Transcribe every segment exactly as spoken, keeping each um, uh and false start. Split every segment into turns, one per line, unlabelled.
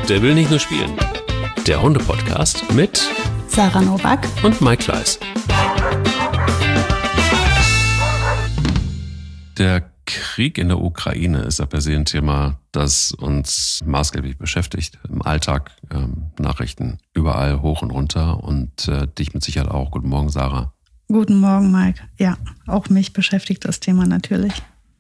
Der will nicht nur spielen. Der Hunde-Podcast mit
Sarah Nowak
und Mike Kleiss. Der Krieg in der Ukraine ist ja per se ein Thema, das uns maßgeblich beschäftigt. Im Alltag, ähm, Nachrichten überall hoch und runter und äh, dich mit Sicherheit auch. Guten Morgen, Sarah.
Guten Morgen, Mike. Ja, auch mich beschäftigt das Thema natürlich.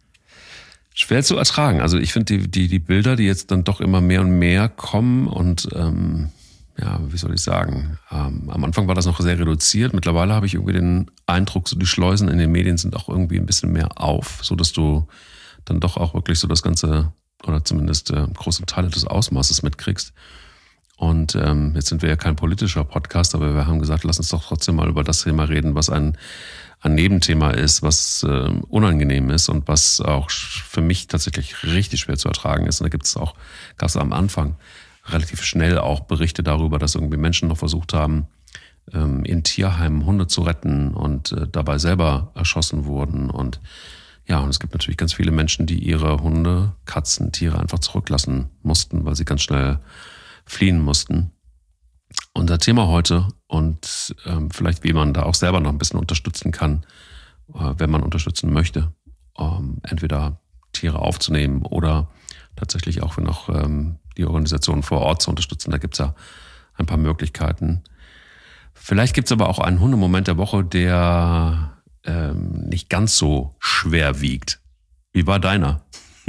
Schwer zu ertragen. Also ich finde die, die, die Bilder, die jetzt dann doch immer mehr und mehr kommen und ähm, ja, wie soll ich sagen, ähm, am Anfang war das noch sehr reduziert. Mittlerweile habe ich irgendwie den Eindruck, so die Schleusen in den Medien sind auch irgendwie ein bisschen mehr auf, so dass du dann doch auch wirklich so das Ganze oder zumindest äh, große Teile des Ausmaßes mitkriegst. Und ähm, jetzt sind wir ja kein politischer Podcast, aber wir haben gesagt, lass uns doch trotzdem mal über das Thema reden, was ein, ein Nebenthema ist, was äh, unangenehm ist und was auch für mich tatsächlich richtig schwer zu ertragen ist. Und da gibt es auch, gab es am Anfang relativ schnell auch Berichte darüber, dass irgendwie Menschen noch versucht haben, ähm, in Tierheimen Hunde zu retten und äh, dabei selber erschossen wurden. Und ja, und es gibt natürlich ganz viele Menschen, die ihre Hunde, Katzen, Tiere einfach zurücklassen mussten, weil sie ganz schnell fliehen mussten. Unser Thema heute und ähm, vielleicht wie man da auch selber noch ein bisschen unterstützen kann, äh, wenn man unterstützen möchte, ähm, entweder Tiere aufzunehmen oder tatsächlich auch noch ähm, die Organisation vor Ort zu unterstützen. Da gibt es ja ein paar Möglichkeiten. Vielleicht gibt es aber auch einen Hundemoment der Woche, der ähm, nicht ganz so schwer wiegt. Wie war deiner?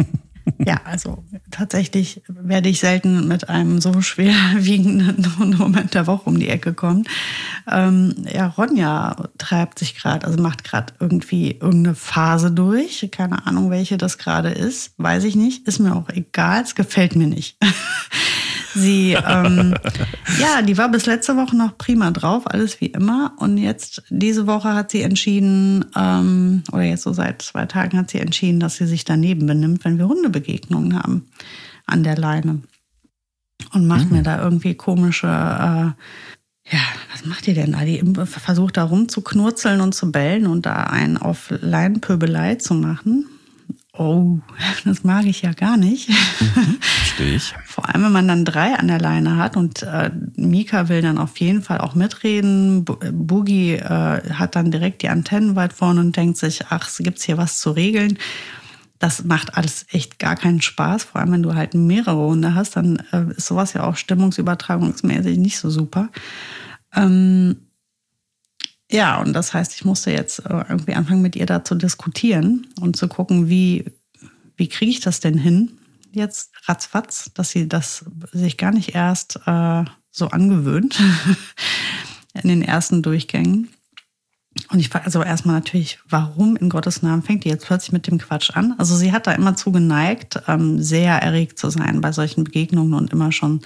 Ja, also tatsächlich werde ich selten mit einem so schwerwiegenden Moment der Woche um die Ecke kommen. Ähm, ja, Ronja treibt sich gerade, also macht gerade irgendwie irgendeine Phase durch. Keine Ahnung, welche das gerade ist, weiß ich nicht. Ist mir auch egal, es gefällt mir nicht. Sie, ähm, ja, die war bis letzte Woche noch prima drauf, alles wie immer. Und jetzt, diese Woche hat sie entschieden, ähm, oder jetzt so seit zwei Tagen hat sie entschieden, dass sie sich daneben benimmt, wenn wir Hundebegegnungen haben an der Leine. Und macht mhm. mir da irgendwie komische, äh, ja, was macht die denn da? Die versucht da rumzuknurzeln und zu bellen und da einen auf Leinenpöbelei zu machen. Oh, das mag ich ja gar nicht.
Mhm, verstehe ich.
Vor allem, wenn man dann drei an der Leine hat und äh, Mika will dann auf jeden Fall auch mitreden. Boogie äh, hat dann direkt die Antennen weit vorne und denkt sich, ach, gibt's hier was zu regeln? Das macht alles echt gar keinen Spaß. Vor allem, wenn du halt mehrere Hunde hast, dann äh, ist sowas ja auch stimmungsübertragungsmäßig nicht so super. Ähm, Ja, und das heißt, ich musste jetzt irgendwie anfangen, mit ihr da zu diskutieren und zu gucken, wie, wie kriege ich das denn hin, jetzt ratzfatz, dass sie das sich gar nicht erst äh, so angewöhnt in den ersten Durchgängen. Und ich frage also erstmal natürlich, warum in Gottes Namen fängt die jetzt plötzlich mit dem Quatsch an? Also sie hat da immer zu geneigt, ähm, sehr erregt zu sein bei solchen Begegnungen und immer schon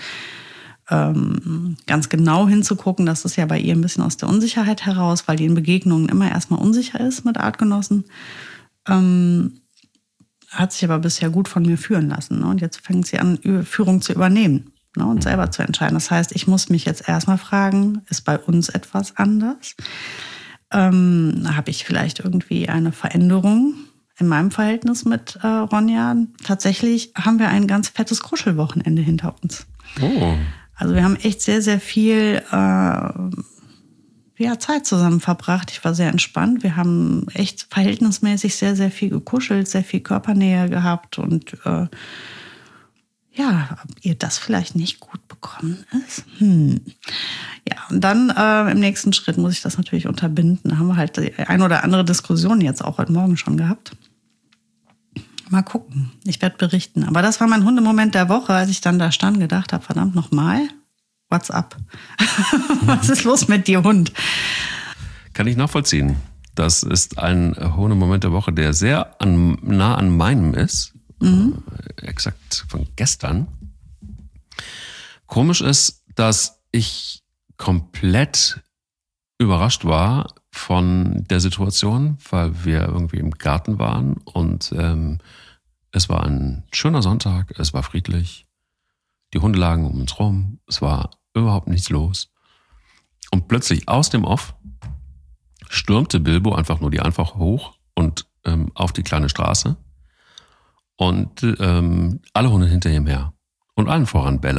ganz genau hinzugucken. Das ist ja bei ihr ein bisschen aus der Unsicherheit heraus, weil die in Begegnungen immer erstmal unsicher ist mit Artgenossen. Ähm, hat sich aber bisher gut von mir führen lassen. Ne? Und jetzt fängt sie an, Führung zu übernehmen, ne? Und selber zu entscheiden. Das heißt, ich muss mich jetzt erstmal fragen, ist bei uns etwas anders? Ähm, habe ich vielleicht irgendwie eine Veränderung in meinem Verhältnis mit äh, Ronja? Tatsächlich haben wir ein ganz fettes Kuschelwochenende hinter uns.
Oh.
Also wir haben echt sehr, sehr viel äh, ja, Zeit zusammen verbracht. Ich war sehr entspannt. Wir haben echt verhältnismäßig sehr, sehr viel gekuschelt, sehr viel Körpernähe gehabt. Und äh, ja, ob ihr das vielleicht nicht gut bekommen ist? Hm. Ja, und dann äh, im nächsten Schritt muss ich das natürlich unterbinden. Da haben wir halt die ein oder andere Diskussion jetzt auch heute Morgen schon gehabt. Mal gucken. Ich werde berichten. Aber das war mein Hundemoment der Woche, als ich dann da stand, gedacht habe, verdammt nochmal, what's up? Was ist los mit dir, Hund?
Kann ich nachvollziehen. Das ist ein Hundemoment der Woche, der sehr an, nah an meinem ist. Mhm. Äh, exakt von gestern. Komisch ist, dass ich komplett überrascht war von der Situation, weil wir irgendwie im Garten waren und ähm, es war ein schöner Sonntag, es war friedlich, die Hunde lagen um uns rum, es war überhaupt nichts los. Und plötzlich aus dem Off stürmte Bilbo einfach nur die einfach hoch und ähm, auf die kleine Straße und ähm, alle Hunde hinter ihm her. Und allen voran Bella,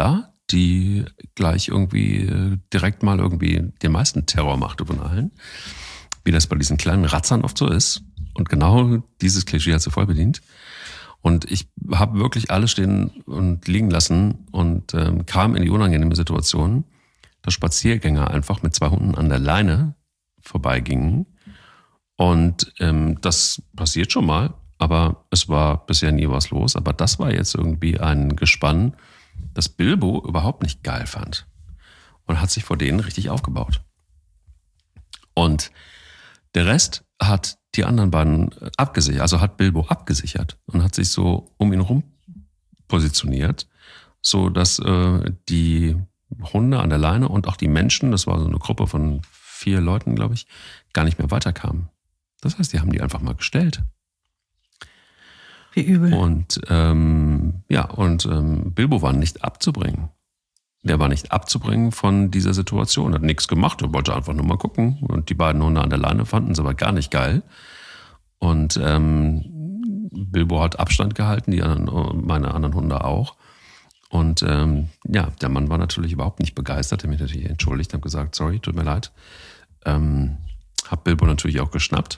die gleich irgendwie direkt mal irgendwie den meisten Terror machte von allen. Wie das bei diesen kleinen Ratzern oft so ist. Und genau dieses Klischee hat sie voll bedient. Und ich habe wirklich alles stehen und liegen lassen und ähm, kam in die unangenehme Situation, dass Spaziergänger einfach mit zwei Hunden an der Leine vorbeigingen. Und ähm, das passiert schon mal, aber es war bisher nie was los. Aber das war jetzt irgendwie ein Gespann, das Bilbo überhaupt nicht geil fand. Und hat sich vor denen richtig aufgebaut. Und der Rest hat die anderen beiden abgesichert, also hat Bilbo abgesichert und hat sich so um ihn rum positioniert, so dass äh, die Hunde an der Leine und auch die Menschen, das war so eine Gruppe von vier Leuten, glaube ich, gar nicht mehr weiterkamen. Das heißt, die haben die einfach mal gestellt.
Wie übel.
Und ähm, ja, und ähm, Bilbo war nicht abzubringen. Der war nicht abzubringen von dieser Situation, hat nichts gemacht, er wollte einfach nur mal gucken. Und die beiden Hunde an der Leine fanden es aber gar nicht geil. Und ähm, Bilbo hat Abstand gehalten, die anderen, meine anderen Hunde auch. Und ähm, ja, der Mann war natürlich überhaupt nicht begeistert, hat mich natürlich entschuldigt, habe gesagt, sorry, tut mir leid. Ähm, hab Bilbo natürlich auch geschnappt.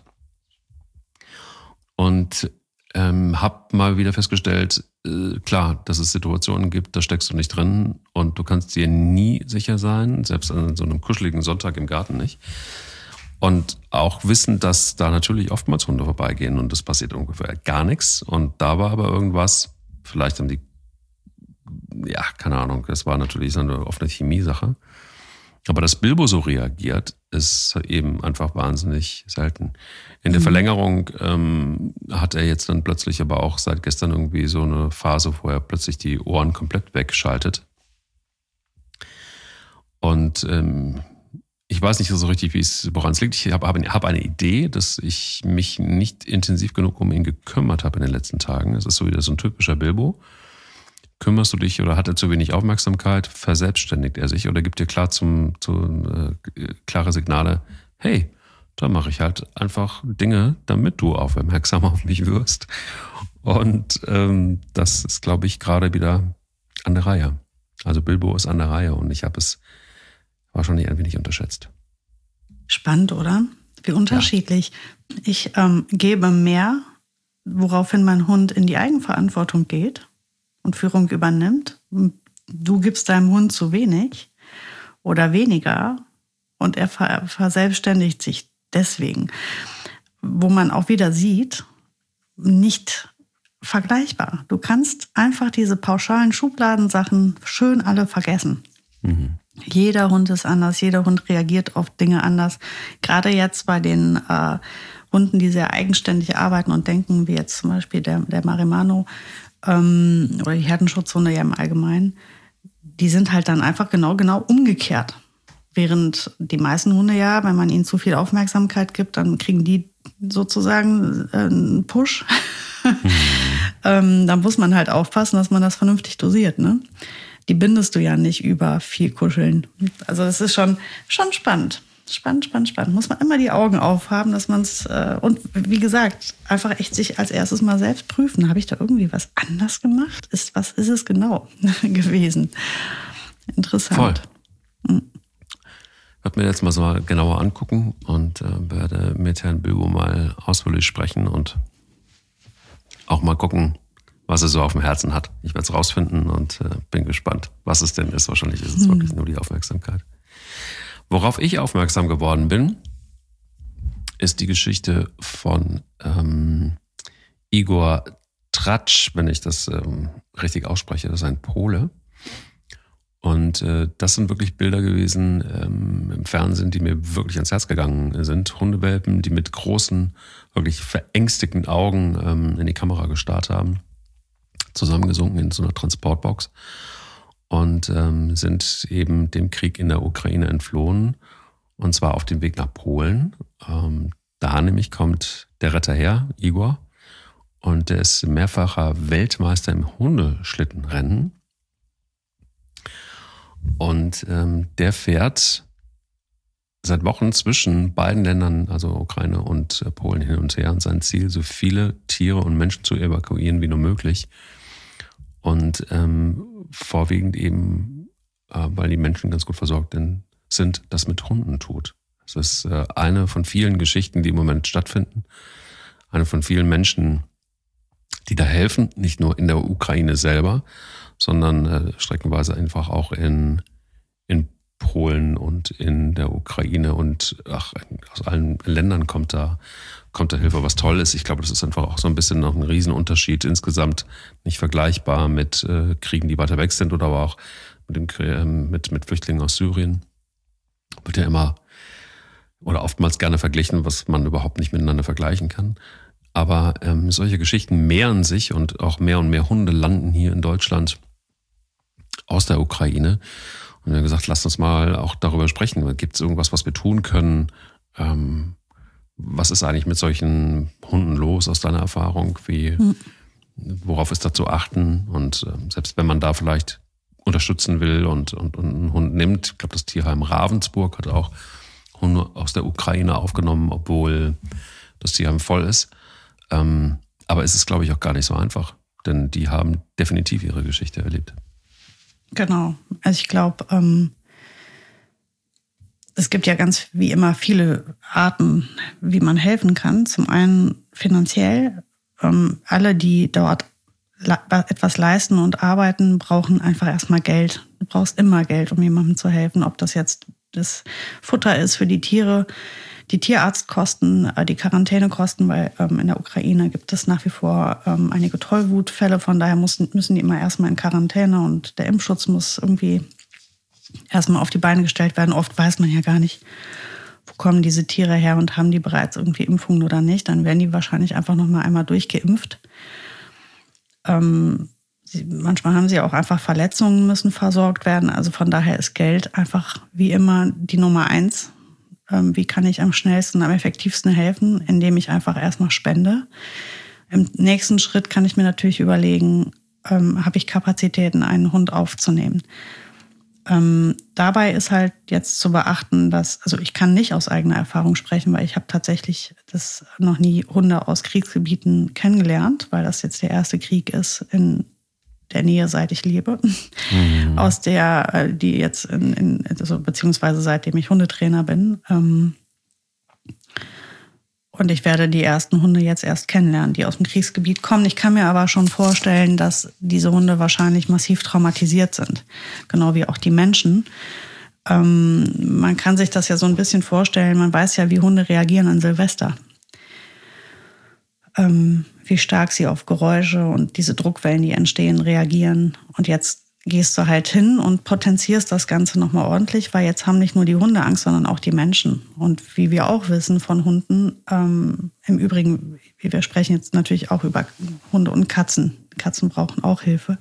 Und ähm, hab mal wieder festgestellt, äh, klar, dass es Situationen gibt, da steckst du nicht drin und du kannst dir nie sicher sein, selbst an so einem kuscheligen Sonntag im Garten nicht. Und auch wissen, dass da natürlich oftmals Hunde vorbeigehen und es passiert ungefähr gar nichts. Und da war aber irgendwas, vielleicht haben die, ja, keine Ahnung, das war natürlich so eine offene Chemie-Sache. Aber dass Bilbo so reagiert, ist eben einfach wahnsinnig selten. In der mhm. Verlängerung ähm, hat er jetzt dann plötzlich aber auch seit gestern irgendwie so eine Phase, wo er plötzlich die Ohren komplett wegschaltet. Und ähm, ich weiß nicht so richtig, wie es, woran es liegt. Ich habe hab eine Idee, dass ich mich nicht intensiv genug um ihn gekümmert habe in den letzten Tagen. Es ist so wieder so ein typischer Bilbo. Kümmerst du dich oder hat er zu wenig Aufmerksamkeit, verselbstständigt er sich oder gibt dir klar zum, zum äh, klare Signale, hey, da mache ich halt einfach Dinge, damit du aufmerksam auf mich wirst. Und ähm, das ist, glaube ich, gerade wieder an der Reihe. Also Bilbo ist an der Reihe und ich habe es wahrscheinlich ein wenig unterschätzt.
Spannend, oder? Wie unterschiedlich. Ja. Ich ähm, gebe mehr, woraufhin mein Hund in die Eigenverantwortung geht und Führung übernimmt. Du gibst deinem Hund zu wenig oder weniger und er verselbstständigt sich deswegen. Wo man auch wieder sieht, nicht vergleichbar. Du kannst einfach diese pauschalen Schubladensachen schön alle vergessen. Mhm. Jeder Hund ist anders, jeder Hund reagiert auf Dinge anders. Gerade jetzt bei den äh, Hunden, die sehr eigenständig arbeiten und denken, wie jetzt zum Beispiel der, der Marimano, oder die Herdenschutzhunde ja im Allgemeinen, die sind halt dann einfach genau, genau umgekehrt. Während die meisten Hunde ja, wenn man ihnen zu viel Aufmerksamkeit gibt, dann kriegen die sozusagen einen Push. Mhm. ähm, dann muss man halt aufpassen, dass man das vernünftig dosiert, ne? Die bindest du ja nicht über viel Kuscheln. Also das ist schon, schon spannend. Spannend, spannend, spannend. Muss man immer die Augen aufhaben, dass man es, äh, und wie gesagt, einfach echt sich als erstes mal selbst prüfen. Habe ich da irgendwie was anders gemacht? Ist, was ist es genau gewesen? Interessant.
Voll. Mhm. Ich werde mir jetzt mal so genauer angucken und äh, werde mit Herrn Bilbo mal ausführlich sprechen und auch mal gucken, was er so auf dem Herzen hat. Ich werde es rausfinden und äh, bin gespannt, was es denn ist. Wahrscheinlich ist es mhm. wirklich nur die Aufmerksamkeit. Worauf ich aufmerksam geworden bin, ist die Geschichte von ähm, Igor Tratsch, wenn ich das ähm, richtig ausspreche. Das ist ein Pole. Und äh, das sind wirklich Bilder gewesen ähm, im Fernsehen, die mir wirklich ans Herz gegangen sind. Hundewelpen, die mit großen, wirklich verängstigten Augen ähm, in die Kamera gestarrt haben, zusammengesunken in so einer Transportbox. Und ähm, sind eben dem Krieg in der Ukraine entflohen, und zwar auf dem Weg nach Polen. Ähm, da nämlich kommt der Retter her, Igor, und der ist mehrfacher Weltmeister im Hundeschlittenrennen. Und ähm, der fährt seit Wochen zwischen beiden Ländern, also Ukraine und äh, Polen, hin und her. Und sein Ziel, so viele Tiere und Menschen zu evakuieren wie nur möglich. Und ähm, vorwiegend eben äh, weil die Menschen ganz gut versorgt sind, das mit Hunden tut. Das ist äh, eine von vielen Geschichten, die im Moment stattfinden. Eine von vielen Menschen, die da helfen, nicht nur in der Ukraine selber, sondern äh, streckenweise einfach auch in, in Polen und in der Ukraine und ach, aus allen Ländern kommt da, kommt da Hilfe, was toll ist. Ich glaube, das ist einfach auch so ein bisschen noch ein Riesenunterschied. Insgesamt nicht vergleichbar mit äh, Kriegen, die weiter weg sind oder aber auch mit, dem, äh, mit, mit Flüchtlingen aus Syrien. Wird ja immer oder oftmals gerne verglichen, was man überhaupt nicht miteinander vergleichen kann. Aber ähm, solche Geschichten mehren sich und auch mehr und mehr Hunde landen hier in Deutschland aus der Ukraine. Und wir haben gesagt, lasst uns mal auch darüber sprechen. Gibt es irgendwas, was wir tun können? Ähm, was ist eigentlich mit solchen Hunden los aus deiner Erfahrung? Wie, hm. Worauf ist da zu achten? Und ähm, selbst wenn man da vielleicht unterstützen will und, und, und einen Hund nimmt, ich glaube, das Tierheim Ravensburg hat auch Hunde aus der Ukraine aufgenommen, obwohl das Tierheim voll ist. Ähm, aber es ist, glaube ich, auch gar nicht so einfach, denn die haben definitiv ihre Geschichte erlebt.
Genau. Also ich glaube, ähm, es gibt ja ganz wie immer viele Arten, wie man helfen kann. Zum einen finanziell. Ähm, alle, die dort le- etwas leisten und arbeiten, brauchen einfach erstmal Geld. Du brauchst immer Geld, um jemandem zu helfen. Ob das jetzt das Futter ist für die Tiere, die Tierarztkosten, die Quarantänekosten, weil ähm, in der Ukraine gibt es nach wie vor ähm, einige Tollwutfälle. Von daher müssen, müssen die immer erstmal in Quarantäne und der Impfschutz muss irgendwie erstmal auf die Beine gestellt werden. Oft weiß man ja gar nicht, wo kommen diese Tiere her und haben die bereits irgendwie Impfungen oder nicht. Dann werden die wahrscheinlich einfach noch mal einmal durchgeimpft. Ähm, sie, manchmal haben sie auch einfach Verletzungen, müssen versorgt werden. Also von daher ist Geld einfach wie immer die Nummer eins. Wie kann ich am schnellsten, am effektivsten helfen, indem ich einfach erstmal spende. Im nächsten Schritt kann ich mir natürlich überlegen, ähm, habe ich Kapazitäten, einen Hund aufzunehmen. Ähm, dabei ist halt jetzt zu beachten, dass, also ich kann nicht aus eigener Erfahrung sprechen, weil ich habe tatsächlich das noch nie Hunde aus Kriegsgebieten kennengelernt, weil das jetzt der erste Krieg ist in der Nähe, seit ich lebe, mhm. aus der, die jetzt, in, in, also beziehungsweise seitdem ich Hundetrainer bin. Ähm, und ich werde die ersten Hunde jetzt erst kennenlernen, die aus dem Kriegsgebiet kommen. Ich kann mir aber schon vorstellen, dass diese Hunde wahrscheinlich massiv traumatisiert sind, genau wie auch die Menschen. Ähm, man kann sich das ja so ein bisschen vorstellen, man weiß ja, wie Hunde reagieren an Silvester. Ähm, wie stark sie auf Geräusche und diese Druckwellen, die entstehen, reagieren. Und jetzt gehst du halt hin und potenzierst das Ganze nochmal ordentlich, weil jetzt haben nicht nur die Hunde Angst, sondern auch die Menschen. Und wie wir auch wissen von Hunden, ähm, im Übrigen, wir sprechen jetzt natürlich auch über Hunde und Katzen. Katzen brauchen auch Hilfe.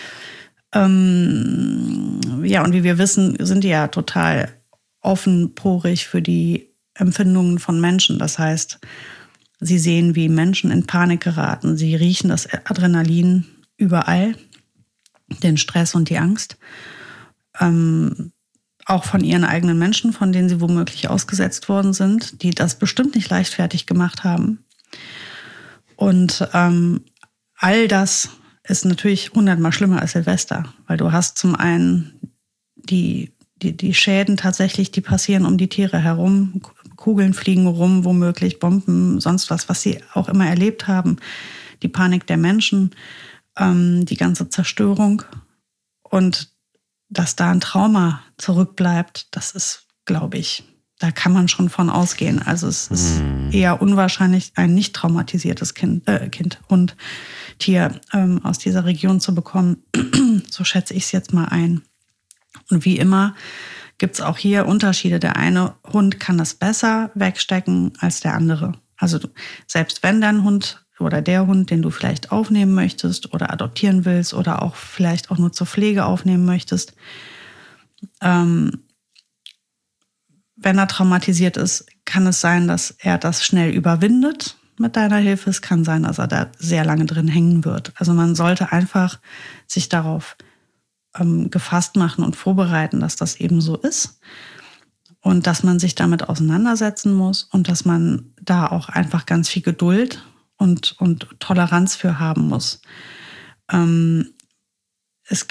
Ähm, ja, und wie wir wissen, sind die ja total offenporig für die Empfindungen von Menschen. Das heißt, sie sehen, wie Menschen in Panik geraten. Sie riechen das Adrenalin überall, den Stress und die Angst. Ähm, auch von ihren eigenen Menschen, von denen sie womöglich ausgesetzt worden sind, die das bestimmt nicht leichtfertig gemacht haben. Und ähm, all das ist natürlich hundertmal schlimmer als Silvester, weil du hast zum einen die, die, die Schäden tatsächlich, die passieren um die Tiere herum. Kugeln fliegen rum, womöglich Bomben, sonst was, was sie auch immer erlebt haben. Die Panik der Menschen, ähm, die ganze Zerstörung. Und dass da ein Trauma zurückbleibt, das ist, glaube ich, da kann man schon von ausgehen. Also es ist hm. eher unwahrscheinlich, ein nicht traumatisiertes Kind, äh, Kind Hund, Tier ähm, aus dieser Region zu bekommen. So schätze ich es jetzt mal ein. Und wie immer gibt es auch hier Unterschiede. Der eine Hund kann das besser wegstecken als der andere. Also selbst wenn dein Hund oder der Hund, den du vielleicht aufnehmen möchtest oder adoptieren willst oder auch vielleicht auch nur zur Pflege aufnehmen möchtest, ähm, wenn er traumatisiert ist, kann es sein, dass er das schnell überwindet mit deiner Hilfe. Es kann sein, dass er da sehr lange drin hängen wird. Also man sollte einfach sich darauf gefasst machen und vorbereiten, dass das eben so ist und dass man sich damit auseinandersetzen muss und dass man da auch einfach ganz viel Geduld und, und Toleranz für haben muss. Ähm, es gibt,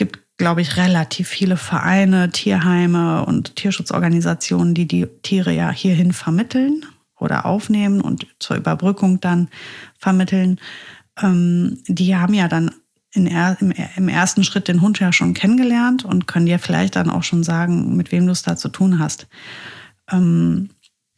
glaube ich, relativ viele Vereine, Tierheime und Tierschutzorganisationen, die die Tiere ja hierhin vermitteln oder aufnehmen und zur Überbrückung dann vermitteln. Ähm, die haben ja dann in er, im, im ersten Schritt den Hund ja schon kennengelernt und können dir vielleicht dann auch schon sagen, mit wem du es da zu tun hast. Ähm,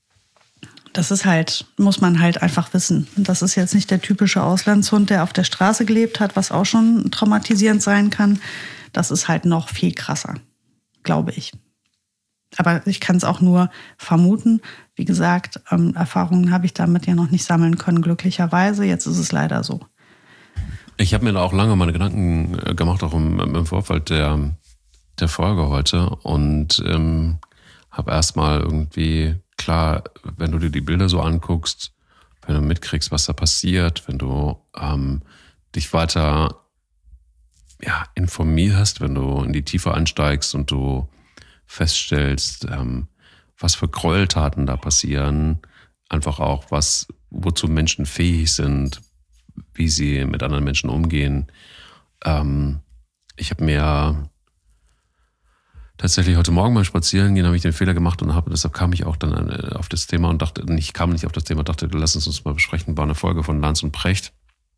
Das ist halt, muss man halt einfach wissen. Und das ist jetzt nicht der typische Auslandshund, der auf der Straße gelebt hat, was auch schon traumatisierend sein kann. Das ist halt noch viel krasser, glaube ich. Aber ich kann es auch nur vermuten. Wie gesagt, ähm, Erfahrungen habe ich damit ja noch nicht sammeln können, glücklicherweise. Jetzt ist es leider so.
Ich habe mir da auch lange meine Gedanken gemacht, auch im, im Vorfeld der, der Folge heute. Und ähm, habe erstmal irgendwie... Klar, wenn du dir die Bilder so anguckst, wenn du mitkriegst, was da passiert, wenn du ähm, dich weiter ja, informierst, wenn du in die Tiefe einsteigst und du feststellst, ähm, was für Gräueltaten da passieren, einfach auch, was, wozu Menschen fähig sind, wie sie mit anderen Menschen umgehen. Ähm, ich habe mir tatsächlich heute Morgen beim Spazierengehen habe ich den Fehler gemacht und habe, deshalb kam ich auch dann auf das Thema und dachte, ich kam nicht auf das Thema, dachte, lass uns uns mal besprechen, war eine Folge von Lanz und Precht,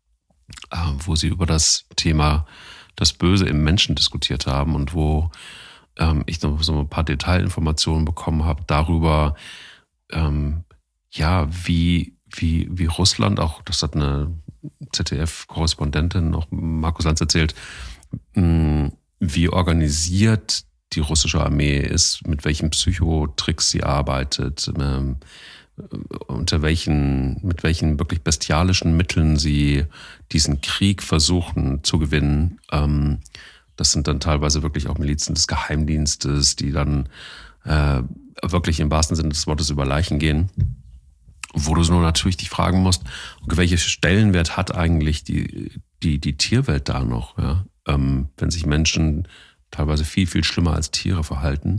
wo sie über das Thema das Böse im Menschen diskutiert haben und wo ähm, ich noch so ein paar Detailinformationen bekommen habe darüber, ähm, ja, wie, wie, wie Russland, auch das hat eine Z D F-Korrespondentin, auch Markus Lanz erzählt, mh, wie organisiert die russische Armee ist, mit welchen Psychotricks sie arbeitet, ähm, unter welchen, mit welchen wirklich bestialischen Mitteln sie diesen Krieg versuchen zu gewinnen. Ähm, das sind dann teilweise wirklich auch Milizen des Geheimdienstes, die dann äh, wirklich im wahrsten Sinne des Wortes über Leichen gehen. Wo du nur natürlich dich fragen musst, welche Stellenwert hat eigentlich die, die, die Tierwelt da noch, ja? ähm, wenn sich Menschen teilweise viel, viel schlimmer als Tiere verhalten.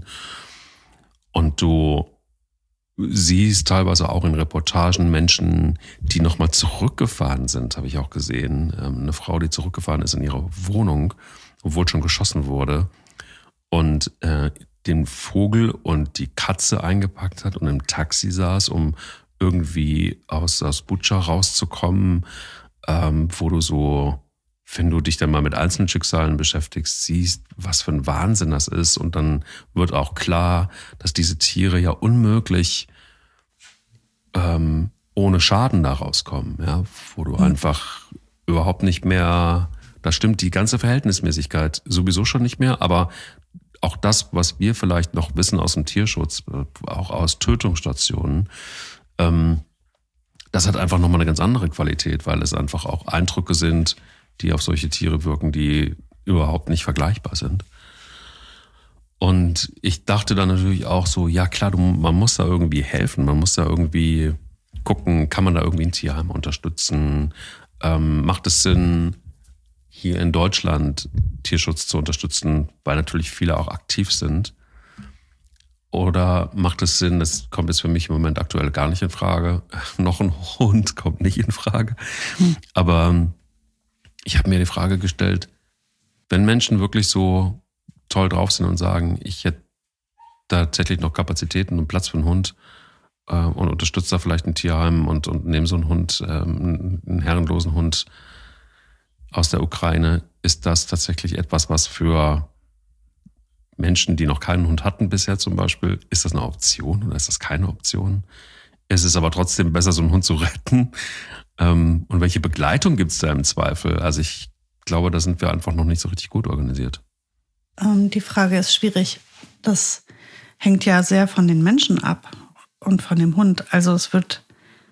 Und du siehst teilweise auch in Reportagen Menschen, die nochmal zurückgefahren sind, habe ich auch gesehen. Eine Frau, die zurückgefahren ist in ihre Wohnung, obwohl schon geschossen wurde, und äh, den Vogel und die Katze eingepackt hat und im Taxi saß, um irgendwie aus, aus Butscha rauszukommen, ähm, wo du so, wenn du dich dann mal mit einzelnen Schicksalen beschäftigst, siehst, was für ein Wahnsinn das ist. Und dann wird auch klar, dass diese Tiere ja unmöglich ähm, ohne Schaden da rauskommen. Ja? Wo du mhm. einfach überhaupt nicht mehr, da stimmt die ganze Verhältnismäßigkeit sowieso schon nicht mehr. Aber auch das, was wir vielleicht noch wissen aus dem Tierschutz, auch aus Tötungsstationen, ähm, das hat einfach nochmal eine ganz andere Qualität, weil es einfach auch Eindrücke sind, die auf solche Tiere wirken, die überhaupt nicht vergleichbar sind. Und ich dachte dann natürlich auch so, ja klar, du, man muss da irgendwie helfen, man muss da irgendwie gucken, kann man da irgendwie ein Tierheim unterstützen? Ähm, macht es Sinn, hier in Deutschland Tierschutz zu unterstützen, weil natürlich viele auch aktiv sind? Oder macht es Sinn, das kommt jetzt für mich im Moment aktuell gar nicht in Frage, noch ein Hund kommt nicht in Frage, hm. aber ich habe mir die Frage gestellt, wenn Menschen wirklich so toll drauf sind und sagen, ich hätte tatsächlich noch Kapazitäten und Platz für einen Hund äh, und unterstütze da vielleicht ein Tierheim und, und nehme so einen Hund, ähm, einen herrenlosen Hund aus der Ukraine, ist das tatsächlich etwas, was für Menschen, die noch keinen Hund hatten bisher zum Beispiel, ist das eine Option oder ist das keine Option? Es ist aber trotzdem besser, so einen Hund zu retten. Und welche Begleitung gibt es da im Zweifel? Also ich glaube, da sind wir einfach noch nicht so richtig gut organisiert.
Ähm, die Frage ist schwierig. Das hängt ja sehr von den Menschen ab und von dem Hund. Also es wird,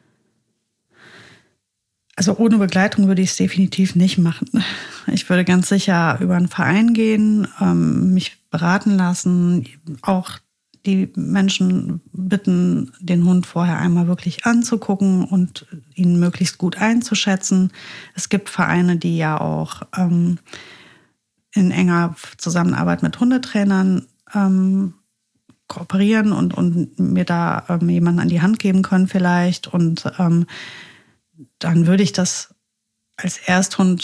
also ohne Begleitung würde ich es definitiv nicht machen. Ich würde ganz sicher über einen Verein gehen, ähm, mich beraten lassen, auch die Menschen bitten, den Hund vorher einmal wirklich anzugucken und ihn möglichst gut einzuschätzen. Es gibt Vereine, die ja auch ähm, in enger Zusammenarbeit mit Hundetrainern ähm, kooperieren und, und mir da ähm, jemanden an die Hand geben können vielleicht. Und ähm, dann würde ich das als Ersthund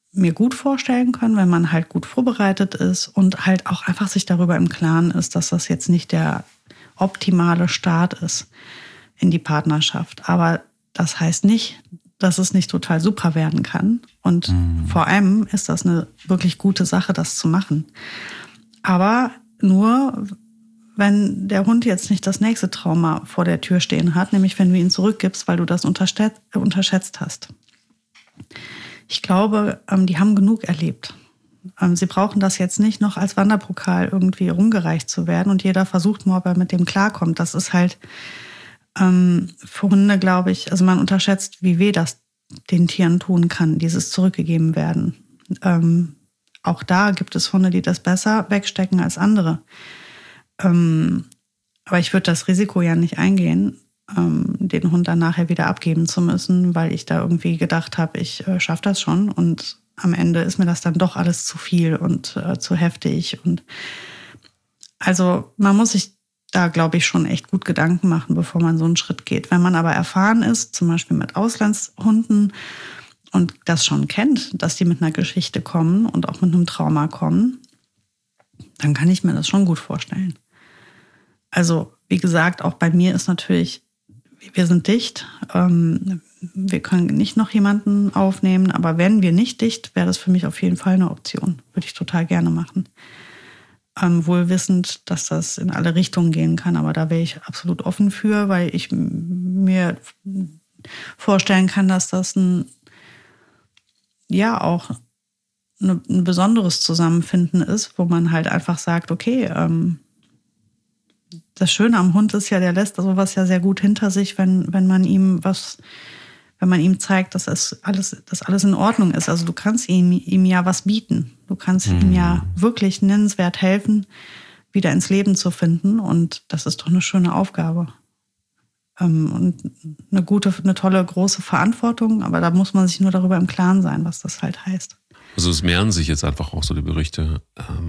mir gut vorstellen können, wenn man halt gut vorbereitet ist und halt auch einfach sich darüber im Klaren ist, dass das jetzt nicht der optimale Start ist in die Partnerschaft. Aber das heißt nicht, dass es nicht total super werden kann. Und mhm. vor allem ist das eine wirklich gute Sache, das zu machen. Aber nur, wenn der Hund jetzt nicht das nächste Trauma vor der Tür stehen hat, nämlich wenn du ihn zurückgibst, weil du das unterschätzt hast. Ich glaube, die haben genug erlebt. Sie brauchen das jetzt nicht noch als Wanderpokal irgendwie rumgereicht zu werden und jeder versucht mal, ob er mit dem klarkommt. Das ist halt ähm, für Hunde, glaube ich, also man unterschätzt, wie weh das den Tieren tun kann, dieses zurückgegeben werden. Ähm, auch da gibt es Hunde, die das besser wegstecken als andere. Ähm, aber ich würde das Risiko ja nicht eingehen, ähm, den Hund dann nachher wieder abgeben zu müssen, weil ich da irgendwie gedacht habe, ich äh, schaffe das schon und am Ende ist mir das dann doch alles zu viel und äh, zu heftig. Und also man muss sich da, glaube ich, schon echt gut Gedanken machen, bevor man so einen Schritt geht. Wenn man aber erfahren ist, zum Beispiel mit Auslandshunden und das schon kennt, dass die mit einer Geschichte kommen und auch mit einem Trauma kommen, dann kann ich mir das schon gut vorstellen. Also wie gesagt, auch bei mir ist natürlich, wir sind dicht, ähm, wir können nicht noch jemanden aufnehmen, aber wenn wir nicht dicht, wäre das für mich auf jeden Fall eine Option. Würde ich total gerne machen. Ähm, wohl wissend, dass das in alle Richtungen gehen kann, aber da wäre ich absolut offen für, weil ich mir vorstellen kann, dass das ein, ja auch eine, ein besonderes Zusammenfinden ist, wo man halt einfach sagt, okay, ähm, das Schöne am Hund ist ja, der lässt sowas ja sehr gut hinter sich, wenn, wenn man ihm was, wenn man ihm zeigt, dass es alles, dass alles in Ordnung ist. Also du kannst ihm, ihm ja was bieten. Du kannst mhm. ihm ja wirklich nennenswert helfen, wieder ins Leben zu finden. Und das ist doch eine schöne Aufgabe. Ähm, und eine gute, eine tolle, große Verantwortung. Aber da muss man sich nur darüber im Klaren sein, was das halt heißt.
Also es mehren sich jetzt einfach auch so die Berichte,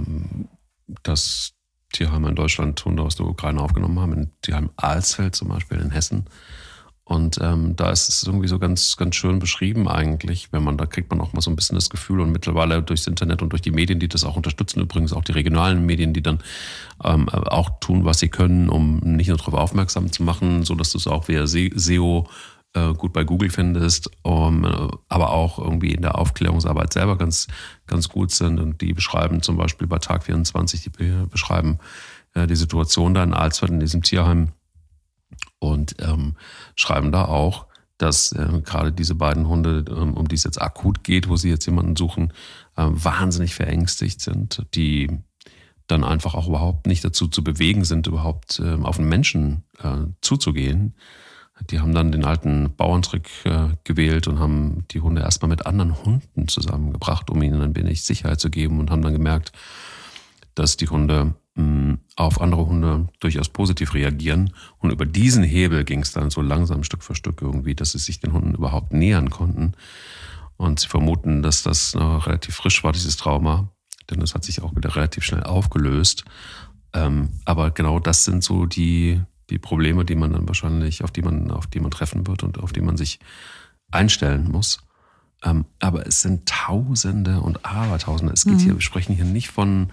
dass Tierheime in Deutschland Hunde aus der Ukraine aufgenommen haben, in Tierheim Alsfeld zum Beispiel in Hessen. Und ähm, da ist es irgendwie so ganz, ganz schön beschrieben eigentlich, wenn man, da kriegt man auch mal so ein bisschen das Gefühl und mittlerweile durchs Internet und durch die Medien, die das auch unterstützen, übrigens auch die regionalen Medien, die dann ähm, auch tun, was sie können, um nicht nur darauf aufmerksam zu machen, so dass du es auch via S E O äh, gut bei Google findest, um, äh, aber auch irgendwie in der Aufklärungsarbeit selber ganz, ganz gut sind. Und die beschreiben zum Beispiel bei Tag vierundzwanzig, die beschreiben äh, die Situation da in Alsfeld in diesem Tierheim. Und ähm, schreiben da auch, dass äh, gerade diese beiden Hunde, ähm, um die es jetzt akut geht, wo sie jetzt jemanden suchen, äh, wahnsinnig verängstigt sind, die dann einfach auch überhaupt nicht dazu zu bewegen sind, überhaupt äh, auf einen Menschen äh, zuzugehen. Die haben dann den alten Bauerntrick äh, gewählt und haben die Hunde erstmal mit anderen Hunden zusammengebracht, um ihnen ein wenig Sicherheit zu geben und haben dann gemerkt, dass die Hunde auf andere Hunde durchaus positiv reagieren. Und über diesen Hebel ging es dann so langsam Stück für Stück irgendwie, dass sie sich den Hunden überhaupt nähern konnten. Und sie vermuten, dass das noch relativ frisch war, dieses Trauma, denn es hat sich auch wieder relativ schnell aufgelöst. Ähm, aber genau das sind so die, die Probleme, die man dann wahrscheinlich, auf die man, auf die man treffen wird und auf die man sich einstellen muss. Ähm, aber es sind Tausende und Abertausende. Es geht mhm. hier, wir sprechen hier nicht von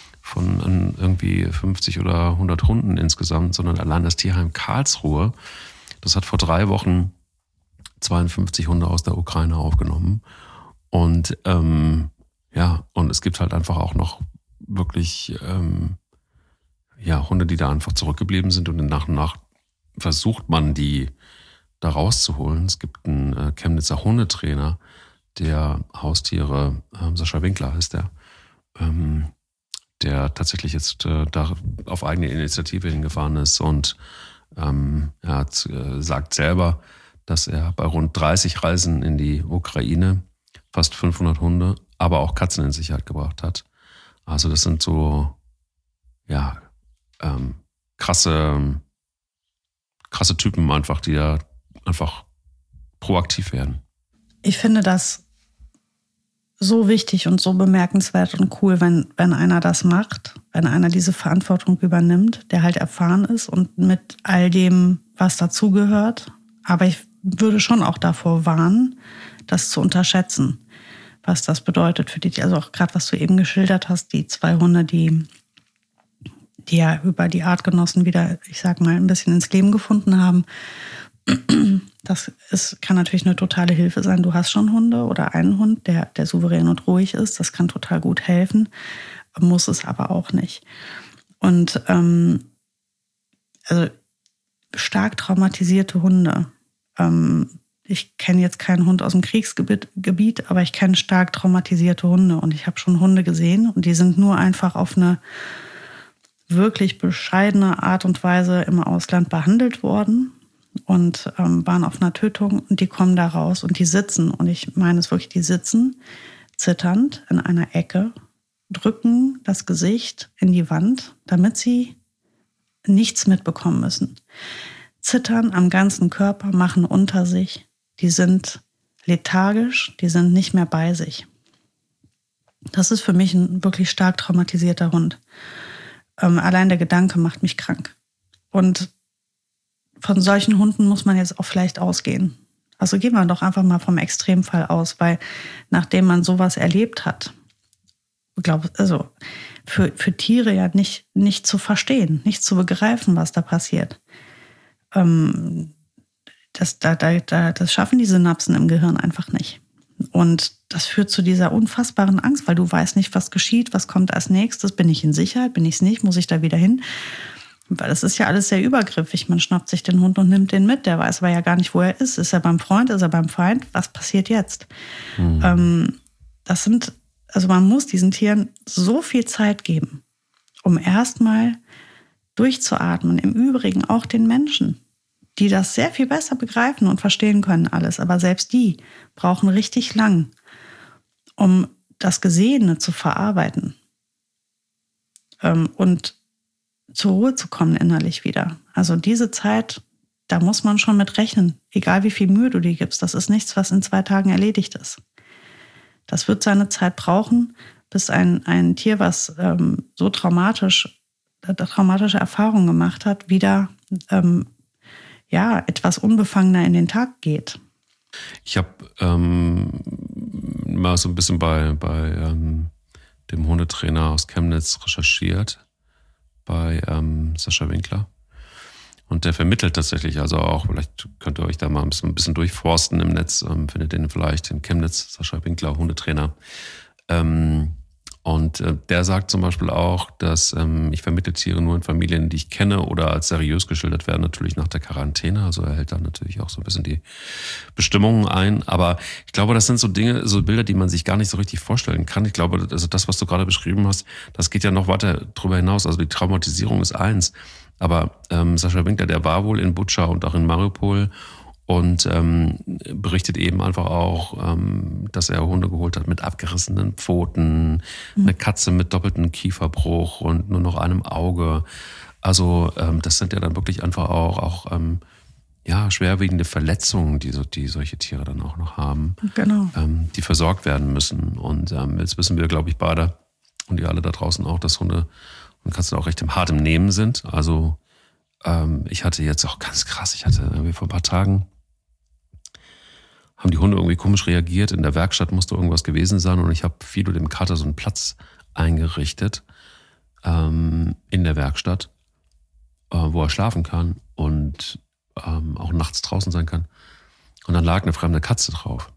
von irgendwie fünfzig oder hundert Hunden insgesamt, sondern allein das Tierheim Karlsruhe, das hat vor drei Wochen zweiundfünfzig Hunde aus der Ukraine aufgenommen. Und ähm, ja, und es gibt halt einfach auch noch wirklich ähm, ja, Hunde, die da einfach zurückgeblieben sind und nach und nach versucht man, die da rauszuholen. Es gibt einen äh, Chemnitzer Hundetrainer, der Haustiere, äh, Sascha Winkler heißt der, ähm, der tatsächlich jetzt äh, da auf eigene Initiative hingefahren ist und ähm, er hat, äh, sagt selber, dass er bei rund dreißig Reisen in die Ukraine fast fünfhundert Hunde, aber auch Katzen in Sicherheit gebracht hat. Also das sind so ja ähm, krasse krasse Typen einfach, die da einfach proaktiv werden.
Ich finde das so wichtig und so bemerkenswert und cool, wenn, wenn einer das macht, wenn einer diese Verantwortung übernimmt, der halt erfahren ist und mit all dem, was dazugehört. Aber ich würde schon auch davor warnen, das zu unterschätzen. was das bedeutet für die, also auch gerade was du eben geschildert hast, die zwei Hunde, die, die ja über die Artgenossen wieder, ich sag mal, ein bisschen ins Leben gefunden haben. Das ist, kann natürlich eine totale Hilfe sein. Du hast schon Hunde oder einen Hund, der, der souverän und ruhig ist. Das kann total gut helfen, muss es aber auch nicht. Und ähm, also stark traumatisierte Hunde. Ähm, ich kenne jetzt keinen Hund aus dem Kriegsgebiet, Gebiet, aber ich kenne stark traumatisierte Hunde. Und ich habe schon Hunde gesehen und die sind nur einfach auf eine wirklich bescheidene Art und Weise im Ausland behandelt worden. Und ähm, waren auf einer Tötung und die kommen da raus und die sitzen, und ich meine es wirklich, die sitzen zitternd in einer Ecke, drücken das Gesicht in die Wand, damit sie nichts mitbekommen müssen. Zittern am ganzen Körper, machen unter sich, die sind lethargisch, die sind nicht mehr bei sich. Das ist für mich ein wirklich stark traumatisierter Hund. Ähm, allein der Gedanke macht mich krank. Und von solchen Hunden muss man jetzt auch vielleicht ausgehen. Also gehen wir doch einfach mal vom Extremfall aus, weil nachdem man sowas erlebt hat, ich glaube, also für, für Tiere ja nicht, nicht zu verstehen, nicht zu begreifen, was da passiert. Ähm, das, da, da, da, das schaffen die Synapsen im Gehirn einfach nicht. Und das führt zu dieser unfassbaren Angst, weil du weißt nicht, was geschieht, was kommt als nächstes, bin ich in Sicherheit, bin ich es nicht, muss ich da wieder hin? Weil das ist ja alles sehr übergriffig. Man schnappt sich den Hund und nimmt den mit. Der weiß aber ja gar nicht, wo er ist. Ist er beim Freund? Ist er beim Feind? Was passiert jetzt? Mhm. Ähm, das sind, also man muss diesen Tieren so viel Zeit geben, um erstmal durchzuatmen. Im Übrigen auch den Menschen, die das sehr viel besser begreifen und verstehen können alles. Aber selbst die brauchen richtig lang, um das Gesehene zu verarbeiten. Ähm, und zur Ruhe zu kommen innerlich wieder. Also diese Zeit, da muss man schon mit rechnen. Egal wie viel Mühe du dir gibst, das ist nichts, was in zwei Tagen erledigt ist. Das wird seine Zeit brauchen, bis ein, ein Tier, was ähm, so traumatisch, äh, traumatische Erfahrungen gemacht hat, wieder ähm, ja, etwas unbefangener in den Tag geht.
Ich habe ähm, mal so ein bisschen bei, bei ähm, dem Hundetrainer aus Chemnitz recherchiert, bei ähm, Sascha Winkler. Und der vermittelt tatsächlich, also auch, vielleicht könnt ihr euch da mal ein bisschen, ein bisschen durchforsten im Netz, ähm, findet den vielleicht in Chemnitz, Sascha Winkler, Hundetrainer. Ähm, und äh, der sagt zum Beispiel auch, dass ähm, ich vermittle Tiere nur in Familien, die ich kenne oder als seriös geschildert werden, natürlich nach der Quarantäne. Also er hält da natürlich auch so ein bisschen die Bestimmungen ein. Aber ich glaube, das sind so Dinge, so Bilder, die man sich gar nicht so richtig vorstellen kann. Ich glaube, also das, was du gerade beschrieben hast, das geht ja noch weiter drüber hinaus. Also die Traumatisierung ist eins. Aber ähm, Sascha Winkler, der war wohl in Butscha und auch in Mariupol und ähm, berichtet eben einfach auch, ähm, dass er Hunde geholt hat mit abgerissenen Pfoten, mhm. eine Katze mit doppeltem Kieferbruch und nur noch einem Auge. Also ähm, das sind ja dann wirklich einfach auch, auch ähm, ja, schwerwiegende Verletzungen, die, so, die solche Tiere dann auch noch haben,
genau.
ähm, die versorgt werden müssen. Und ähm, jetzt wissen wir, glaube ich, beide und ihr alle da draußen auch, dass Hunde und Katzen auch recht im hart im Nehmen sind. Also ähm, ich hatte jetzt auch ganz krass, ich hatte irgendwie vor ein paar Tagen, haben die Hunde irgendwie komisch reagiert. In der Werkstatt musste irgendwas gewesen sein und ich habe Fido, dem Kater, so einen Platz eingerichtet ähm, in der Werkstatt, äh, wo er schlafen kann und ähm, auch nachts draußen sein kann. Und dann lag eine fremde Katze drauf.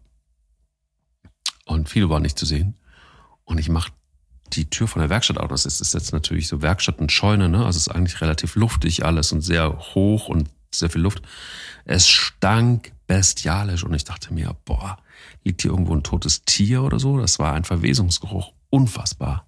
Und Fido war nicht zu sehen. Und ich mache die Tür von der Werkstatt auf. Das ist, ist jetzt natürlich so Werkstatt und Scheune, ne? Also es ist eigentlich relativ luftig alles und sehr hoch und sehr viel Luft. Es stank bestialisch und ich dachte mir, boah, liegt hier irgendwo ein totes Tier oder so? Das war ein Verwesungsgeruch, unfassbar.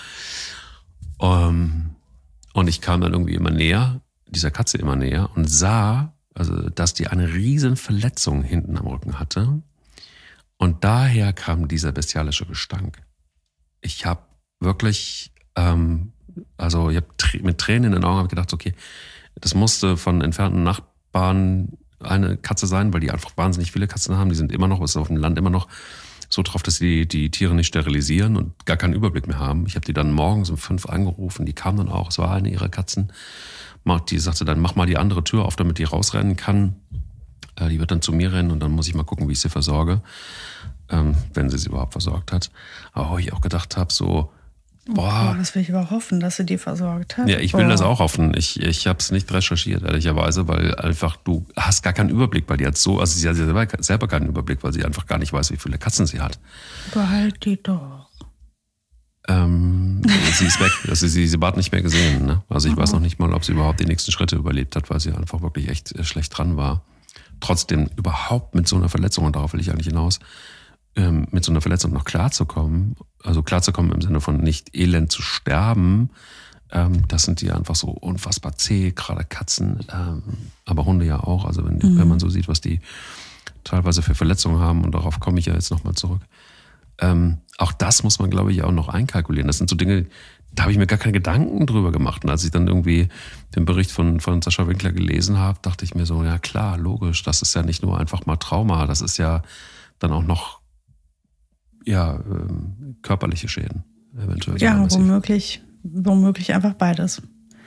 Um, und ich kam dann irgendwie immer näher, dieser Katze immer näher und sah, also, dass die eine riesen Verletzung hinten am Rücken hatte. Und daher kam dieser bestialische Gestank. Ich habe wirklich, ähm, also ich habe mit Tränen in den Augen hab gedacht, okay, das musste von entfernten Nachbarn eine Katze sein, weil die einfach wahnsinnig viele Katzen haben. Die sind immer noch, ist auf dem Land immer noch so drauf, dass sie die Tiere nicht sterilisieren und gar keinen Überblick mehr haben. Ich habe die dann morgens um fünf angerufen, die kam dann auch, es war eine ihrer Katzen. Die sagte dann, mach mal die andere Tür auf, damit die rausrennen kann. Die wird dann zu mir rennen und dann muss ich mal gucken, wie ich sie versorge. ähm, wenn sie sie überhaupt versorgt hat. Aber wo ich auch gedacht habe, so, boah.
Oh, das will ich aber hoffen, dass sie die versorgt hat.
Ja, ich will
oh.
das auch hoffen. Ich, ich habe es nicht recherchiert, ehrlicherweise, weil einfach du hast gar keinen Überblick, weil die hat so, also sie hat selber, selber keinen Überblick, weil sie einfach gar nicht weiß, wie viele Katzen sie hat.
Behalt die doch.
Ähm, sie ist weg. Also sie, sie hat nicht mehr gesehen. Ne? Also ich oh. weiß noch nicht mal, ob sie überhaupt die nächsten Schritte überlebt hat, weil sie einfach wirklich echt schlecht dran war. Trotzdem überhaupt mit so einer Verletzung, und darauf will ich eigentlich hinaus, ähm, mit so einer Verletzung noch klarzukommen, also klarzukommen im Sinne von nicht elend zu sterben, ähm, das sind die einfach so unfassbar zäh, gerade Katzen, ähm, aber Hunde ja auch. Also wenn, mhm. wenn man so sieht, was die teilweise für Verletzungen haben, und darauf komme ich ja jetzt nochmal zurück. Ähm, auch das muss man, glaube ich, auch noch einkalkulieren. Das sind so Dinge, da habe ich mir gar keine Gedanken drüber gemacht. Und als ich dann irgendwie den Bericht von, von Sascha Winkler gelesen habe, dachte ich mir so, ja klar, logisch, das ist ja nicht nur einfach mal Trauma, das ist ja dann auch noch ja, ähm, körperliche Schäden eventuell.
Ja, womöglich, womöglich einfach beides.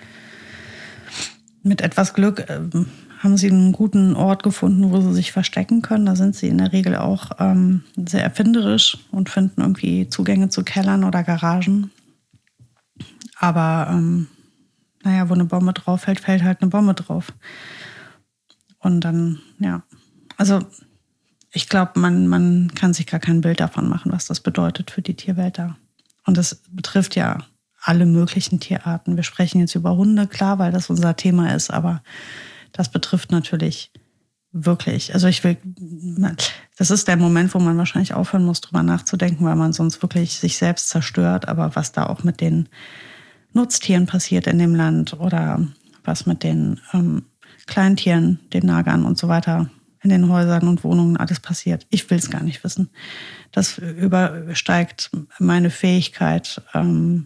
Mit etwas Glück ähm, haben sie einen guten Ort gefunden, wo sie sich verstecken können. Da sind sie in der Regel auch ähm, sehr erfinderisch und finden irgendwie Zugänge zu Kellern oder Garagen. Aber ähm, naja, wo eine Bombe drauf fällt, fällt halt eine Bombe drauf. Und dann, ja, also ich glaube, man, man kann sich gar kein Bild davon machen, was das bedeutet für die Tierwelt da. Und das betrifft ja alle möglichen Tierarten. Wir sprechen jetzt über Hunde, klar, weil das unser Thema ist, aber das betrifft natürlich wirklich. Also ich will, das ist der Moment, wo man wahrscheinlich aufhören muss, drüber nachzudenken, weil man sonst wirklich sich selbst zerstört. Aber was da auch mit den Nutztieren passiert in dem Land oder was mit den ähm, Kleintieren, den Nagern und so weiter in den Häusern und Wohnungen alles passiert. Ich will es gar nicht wissen. Das übersteigt meine Fähigkeit, ähm,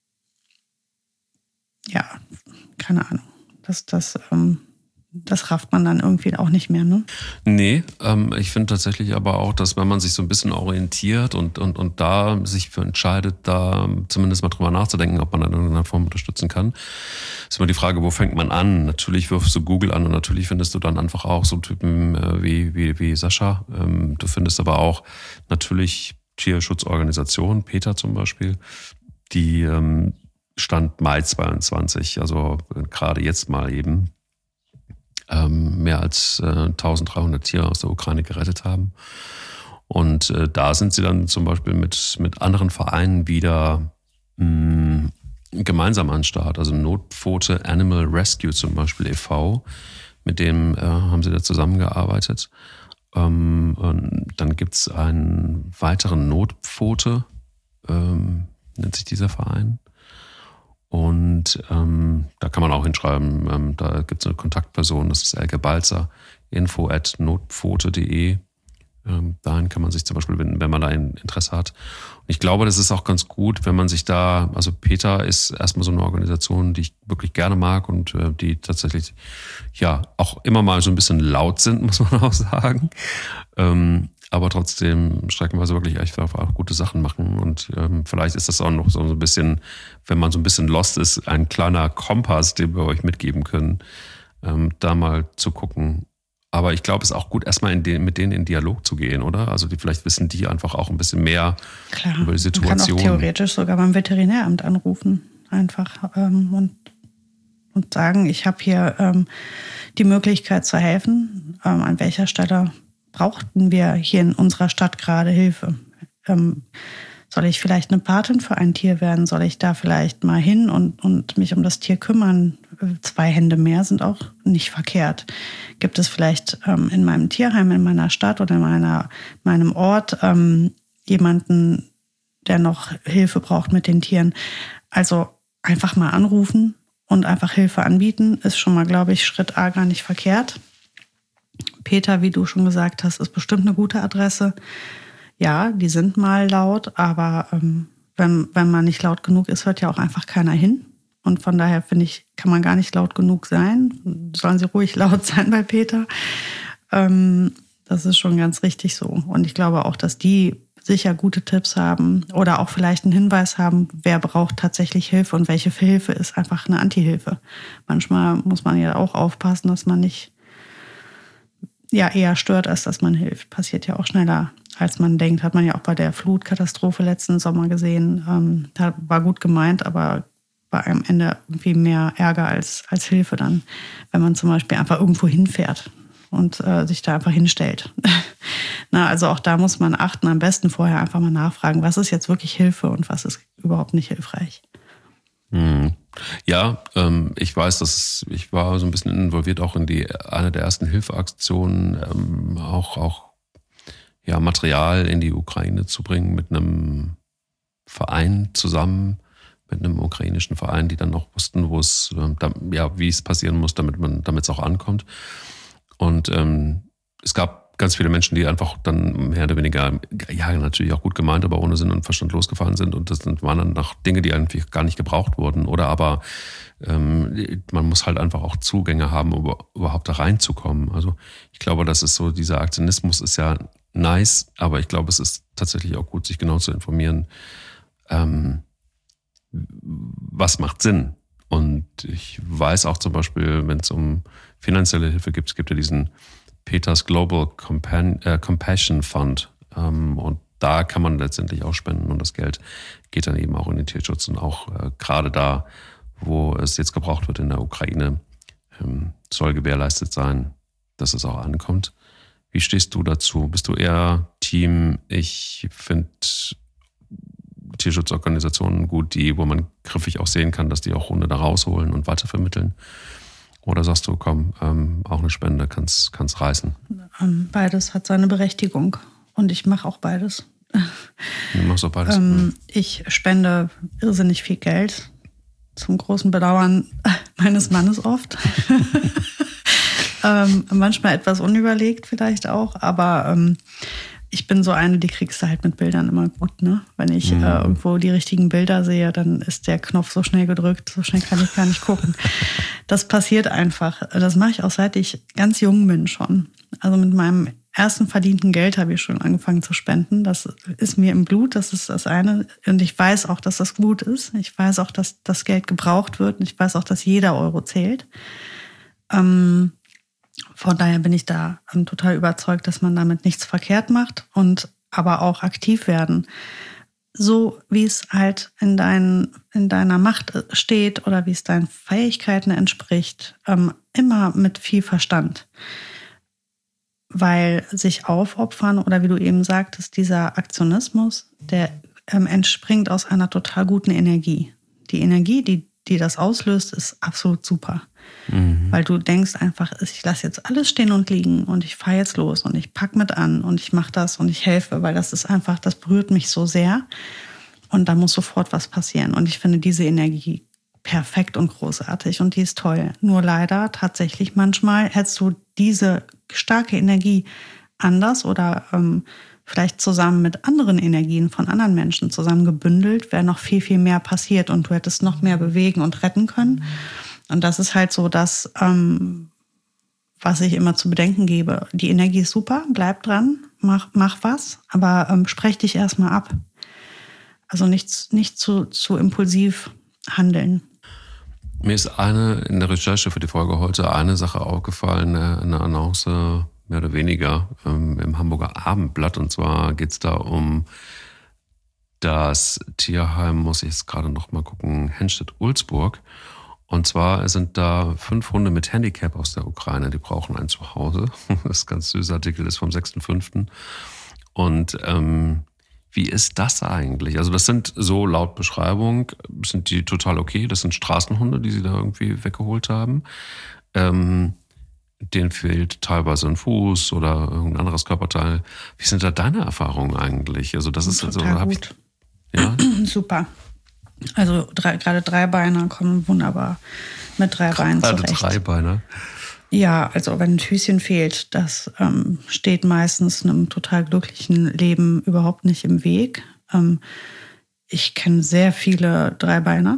ja, keine Ahnung. Das, das, ähm, das rafft man dann irgendwie auch nicht mehr, ne?
Nee, ähm, ich finde tatsächlich aber auch, dass wenn man sich so ein bisschen orientiert und, und, und da sich für entscheidet, da zumindest mal drüber nachzudenken, ob man in irgendeiner Form unterstützen kann, ist immer die Frage, wo fängt man an? Natürlich wirfst du Google an und natürlich findest du dann einfach auch so Typen äh, wie, wie, wie Sascha. Ähm, du findest aber auch natürlich Tierschutzorganisationen, PETA zum Beispiel, die ähm, Stand Mai zweiundzwanzig, also gerade jetzt mal eben, ähm, mehr als äh, eintausenddreihundert Tiere aus der Ukraine gerettet haben. Und äh, da sind sie dann zum Beispiel mit, mit anderen Vereinen wieder mh, gemeinsam an den Start. Also Notpfote Animal Rescue zum Beispiel e V, mit dem äh, haben sie da zusammengearbeitet. Ähm, und dann gibt es einen weiteren Notpfote, ähm, nennt sich dieser Verein. Und ähm, da kann man auch hinschreiben, ähm, da gibt es eine Kontaktperson, das ist Elke Balzer, info at notpfote punkt de. Ähm, dahin kann man sich zum Beispiel wenden, wenn man da ein Interesse hat. Und ich glaube, das ist auch ganz gut, wenn man sich da, also PETA ist erstmal so eine Organisation, die ich wirklich gerne mag und äh, die tatsächlich ja auch immer mal so ein bisschen laut sind, muss man auch sagen. Ähm, aber trotzdem streckenweise wirklich echt auch gute Sachen machen. Und ähm, vielleicht ist das auch noch so ein bisschen, wenn man so ein bisschen lost ist, ein kleiner Kompass, den wir euch mitgeben können, ähm, da mal zu gucken. Aber ich glaube, es ist auch gut, erstmal in den, mit denen in Dialog zu gehen, oder? Also die, vielleicht wissen die einfach auch ein bisschen mehr
Klar,
über die Situation.
Man kann auch theoretisch sogar beim Veterinäramt anrufen einfach ähm, und, und sagen, ich habe hier ähm, die Möglichkeit zu helfen. Ähm, an welcher Stelle brauchten wir hier in unserer Stadt gerade Hilfe? Ähm, soll ich vielleicht eine Patin für ein Tier werden? Soll ich da vielleicht mal hin und, und mich um das Tier kümmern? Zwei Hände mehr sind auch nicht verkehrt. Gibt es vielleicht ähm, in meinem Tierheim, in meiner Stadt oder in meiner, meinem Ort ähm, jemanden, der noch Hilfe braucht mit den Tieren? Also einfach mal anrufen und einfach Hilfe anbieten, ist schon mal, glaube ich, Schritt A gar nicht verkehrt. PETA, wie du schon gesagt hast, ist bestimmt eine gute Adresse. Ja, die sind mal laut, aber ähm, wenn, wenn man nicht laut genug ist, hört ja auch einfach keiner hin. Und von daher finde ich, kann man gar nicht laut genug sein. Sollen sie ruhig laut sein bei PETA. Ähm, das ist schon ganz richtig so. Und ich glaube auch, dass die sicher gute Tipps haben oder auch vielleicht einen Hinweis haben, wer braucht tatsächlich Hilfe und welche Hilfe ist einfach eine Antihilfe. Manchmal muss man ja auch aufpassen, dass man nicht ja eher stört, als dass man hilft. Passiert ja auch schneller, als man denkt. Hat man ja auch bei der Flutkatastrophe letzten Sommer gesehen. Ähm, da war gut gemeint, aber war am Ende irgendwie mehr Ärger als, als Hilfe dann, wenn man zum Beispiel einfach irgendwo hinfährt und äh, sich da einfach hinstellt. Na, also auch da muss man achten, am besten vorher einfach mal nachfragen, was ist jetzt wirklich Hilfe und was ist überhaupt nicht hilfreich.
Hm. Ja, ähm, ich weiß, dass ich war so ein bisschen involviert auch in die eine der ersten Hilfeaktionen, ähm, auch auch ja Material in die Ukraine zu bringen mit einem Verein zusammen, mit einem ukrainischen Verein, die dann noch wussten, wo es ähm, da, ja wie es passieren muss, damit man damit es auch ankommt. Und ähm, es gab ganz viele Menschen, die einfach dann mehr oder weniger, ja natürlich auch gut gemeint, aber ohne Sinn und Verstand losgefahren sind. Und das waren dann noch Dinge, die eigentlich gar nicht gebraucht wurden. Oder aber ähm, man muss halt einfach auch Zugänge haben, um überhaupt da reinzukommen. Also ich glaube, das ist so, dieser Aktionismus ist ja nice, aber ich glaube, es ist tatsächlich auch gut, sich genau zu informieren, ähm, was macht Sinn. Und ich weiß auch zum Beispiel, wenn es um finanzielle Hilfe geht, es gibt ja diesen Peters Global Compan- äh, Compassion Fund. Ähm, und da kann man letztendlich auch spenden und das Geld geht dann eben auch in den Tierschutz und auch äh, gerade da, wo es jetzt gebraucht wird in der Ukraine, ähm, soll gewährleistet sein, dass es auch ankommt. Wie stehst du dazu? Bist du eher Team, ich finde Tierschutzorganisationen gut, die, wo man griffig auch sehen kann, dass die auch Hunde da rausholen und weitervermitteln? Oder sagst du, komm, ähm, auch eine Spende kann's, kann's reißen?
Beides hat seine Berechtigung. Und ich mache auch beides.
Du machst auch beides.
ähm, ich spende irrsinnig viel Geld. Zum großen Bedauern meines Mannes oft. ähm, manchmal etwas unüberlegt vielleicht auch. Aber ähm, ich bin so eine, die kriegst du halt mit Bildern immer gut, ne? Wenn ich mhm. äh, irgendwo die richtigen Bilder sehe, dann ist der Knopf so schnell gedrückt, so schnell kann ich gar nicht gucken. Das passiert einfach. Das mache ich auch seit ich ganz jung bin schon. Also mit meinem ersten verdienten Geld habe ich schon angefangen zu spenden. Das ist mir im Blut, das ist das eine. Und ich weiß auch, dass das gut ist. Ich weiß auch, dass das Geld gebraucht wird. Und ich weiß auch, dass jeder Euro zählt. Ähm, Von daher bin ich da total überzeugt, dass man damit nichts verkehrt macht und aber auch aktiv werden. So wie es halt in, dein, in deiner Macht steht oder wie es deinen Fähigkeiten entspricht, ähm, immer mit viel Verstand. Weil sich aufopfern oder wie du eben sagtest, dieser Aktionismus, der ähm, entspringt aus einer total guten Energie. Die Energie, die, die das auslöst, ist absolut super. Mhm. Weil du denkst einfach, ich lasse jetzt alles stehen und liegen und ich fahre jetzt los und ich pack mit an und ich mache das und ich helfe, weil das ist einfach, das berührt mich so sehr und da muss sofort was passieren. Und ich finde diese Energie perfekt und großartig und die ist toll. Nur leider tatsächlich manchmal hättest du diese starke Energie anders oder ähm, vielleicht zusammen mit anderen Energien von anderen Menschen zusammen gebündelt, wäre noch viel, viel mehr passiert und du hättest noch mehr bewegen und retten können. Und das ist halt so das, ähm, was ich immer zu bedenken gebe. Die Energie ist super, bleib dran, mach, mach was, aber ähm, sprech dich erstmal ab. Also nicht, nicht zu, zu impulsiv handeln.
Mir ist eine in der Recherche für die Folge heute eine Sache aufgefallen, eine Annonce mehr oder weniger ähm, im Hamburger Abendblatt. Und zwar geht es da um das Tierheim, muss ich jetzt gerade noch mal gucken, Henstedt-Ulzburg. Und zwar sind da fünf Hunde mit Handicap aus der Ukraine, die brauchen ein Zuhause. Das ist ein ganz süßer Artikel, ist vom sechsten fünften Und ähm, wie ist das eigentlich? Also das sind so laut Beschreibung, sind die total okay. Das sind Straßenhunde, die sie da irgendwie weggeholt haben. Ähm, denen fehlt teilweise ein Fuß oder irgendein anderes Körperteil. Wie sind da deine Erfahrungen eigentlich? Also das ist
total
also,
gut.
Ich, ja?
Super. Also drei, gerade Dreibeiner kommen wunderbar mit drei Beinen zurecht.
Gerade Dreibeiner?
Ja, also wenn ein Füßchen fehlt, das ähm, steht meistens einem total glücklichen Leben überhaupt nicht im Weg. Ähm, ich kenne sehr viele Dreibeiner,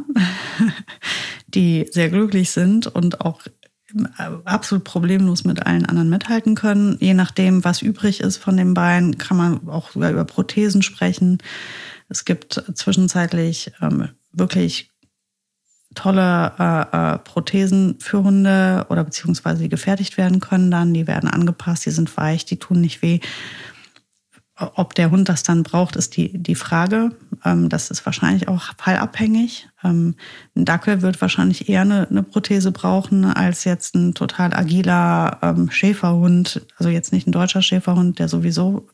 die sehr glücklich sind und auch absolut problemlos mit allen anderen mithalten können. Je nachdem, was übrig ist von dem Bein, kann man auch sogar über Prothesen sprechen. Es gibt zwischenzeitlich ähm, wirklich tolle äh, äh, Prothesen für Hunde oder beziehungsweise die gefertigt werden können dann. Die werden angepasst, die sind weich, die tun nicht weh. ob der Hund das dann braucht, ist die, die Frage. Ähm, das ist wahrscheinlich auch fallabhängig. Ähm, ein Dackel wird wahrscheinlich eher eine, eine Prothese brauchen als jetzt ein total agiler ähm, Schäferhund. Also jetzt nicht ein deutscher Schäferhund, der sowieso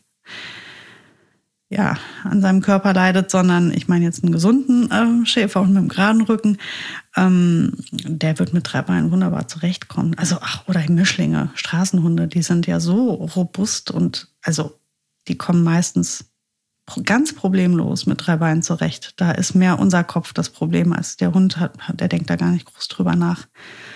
ja, an seinem Körper leidet, sondern ich meine jetzt einen gesunden äh, Schäferhund mit einem geraden Rücken. Ähm, der wird mit drei Beinen wunderbar zurechtkommen. Also, ach, oder Mischlinge, Straßenhunde, die sind ja so robust und also die kommen meistens ganz problemlos mit drei Beinen zurecht. Da ist mehr unser Kopf das Problem als der Hund, hat, der denkt da gar nicht groß drüber nach.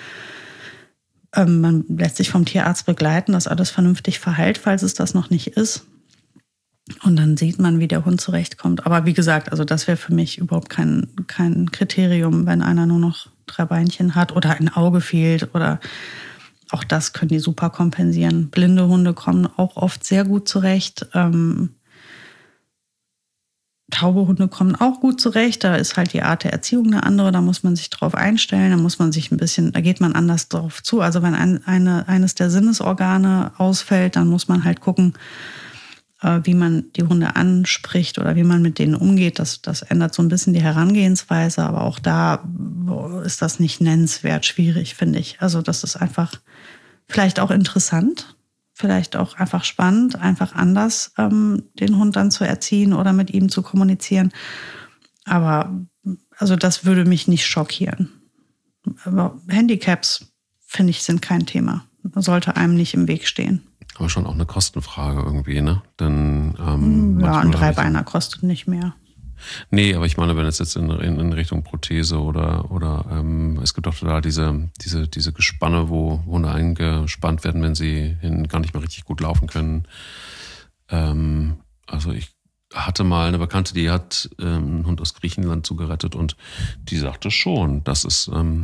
Ähm, man lässt sich vom Tierarzt begleiten, dass alles vernünftig verheilt, falls es das noch nicht ist. Und dann sieht man, wie der Hund zurechtkommt. Aber wie gesagt, also das wäre für mich überhaupt kein, kein Kriterium, wenn einer nur noch drei Beinchen hat oder ein Auge fehlt oder auch das können die super kompensieren. Blinde Hunde kommen auch oft sehr gut zurecht. Ähm, taube Hunde kommen auch gut zurecht. Da ist halt die Art der Erziehung eine andere. Da muss man sich drauf einstellen. Da muss man sich ein bisschen, da geht man anders drauf zu. Also wenn ein, eine, eines der Sinnesorgane ausfällt, dann muss man halt gucken, wie man die Hunde anspricht oder wie man mit denen umgeht. Das, das ändert so ein bisschen die Herangehensweise, aber auch da ist das nicht nennenswert schwierig, finde ich. Also das ist einfach vielleicht auch interessant, vielleicht auch einfach spannend, einfach anders ähm, den Hund dann zu erziehen oder mit ihm zu kommunizieren. Aber also das würde mich nicht schockieren. Aber Handicaps, finde ich, sind kein Thema. Sollte einem nicht im Weg stehen.
Aber schon auch eine Kostenfrage irgendwie, ne? Denn, ähm,
ja, ein Dreibeiner kostet nicht mehr.
Nee, aber ich meine, wenn es jetzt in, in, in Richtung Prothese oder, oder ähm, es gibt auch da diese, diese, diese Gespanne, wo Hunde eingespannt werden, wenn sie hin gar nicht mehr richtig gut laufen können. Ähm, also ich hatte mal eine Bekannte, die hat ähm, einen Hund aus Griechenland zugerettet und die sagte schon, das ist... Ähm,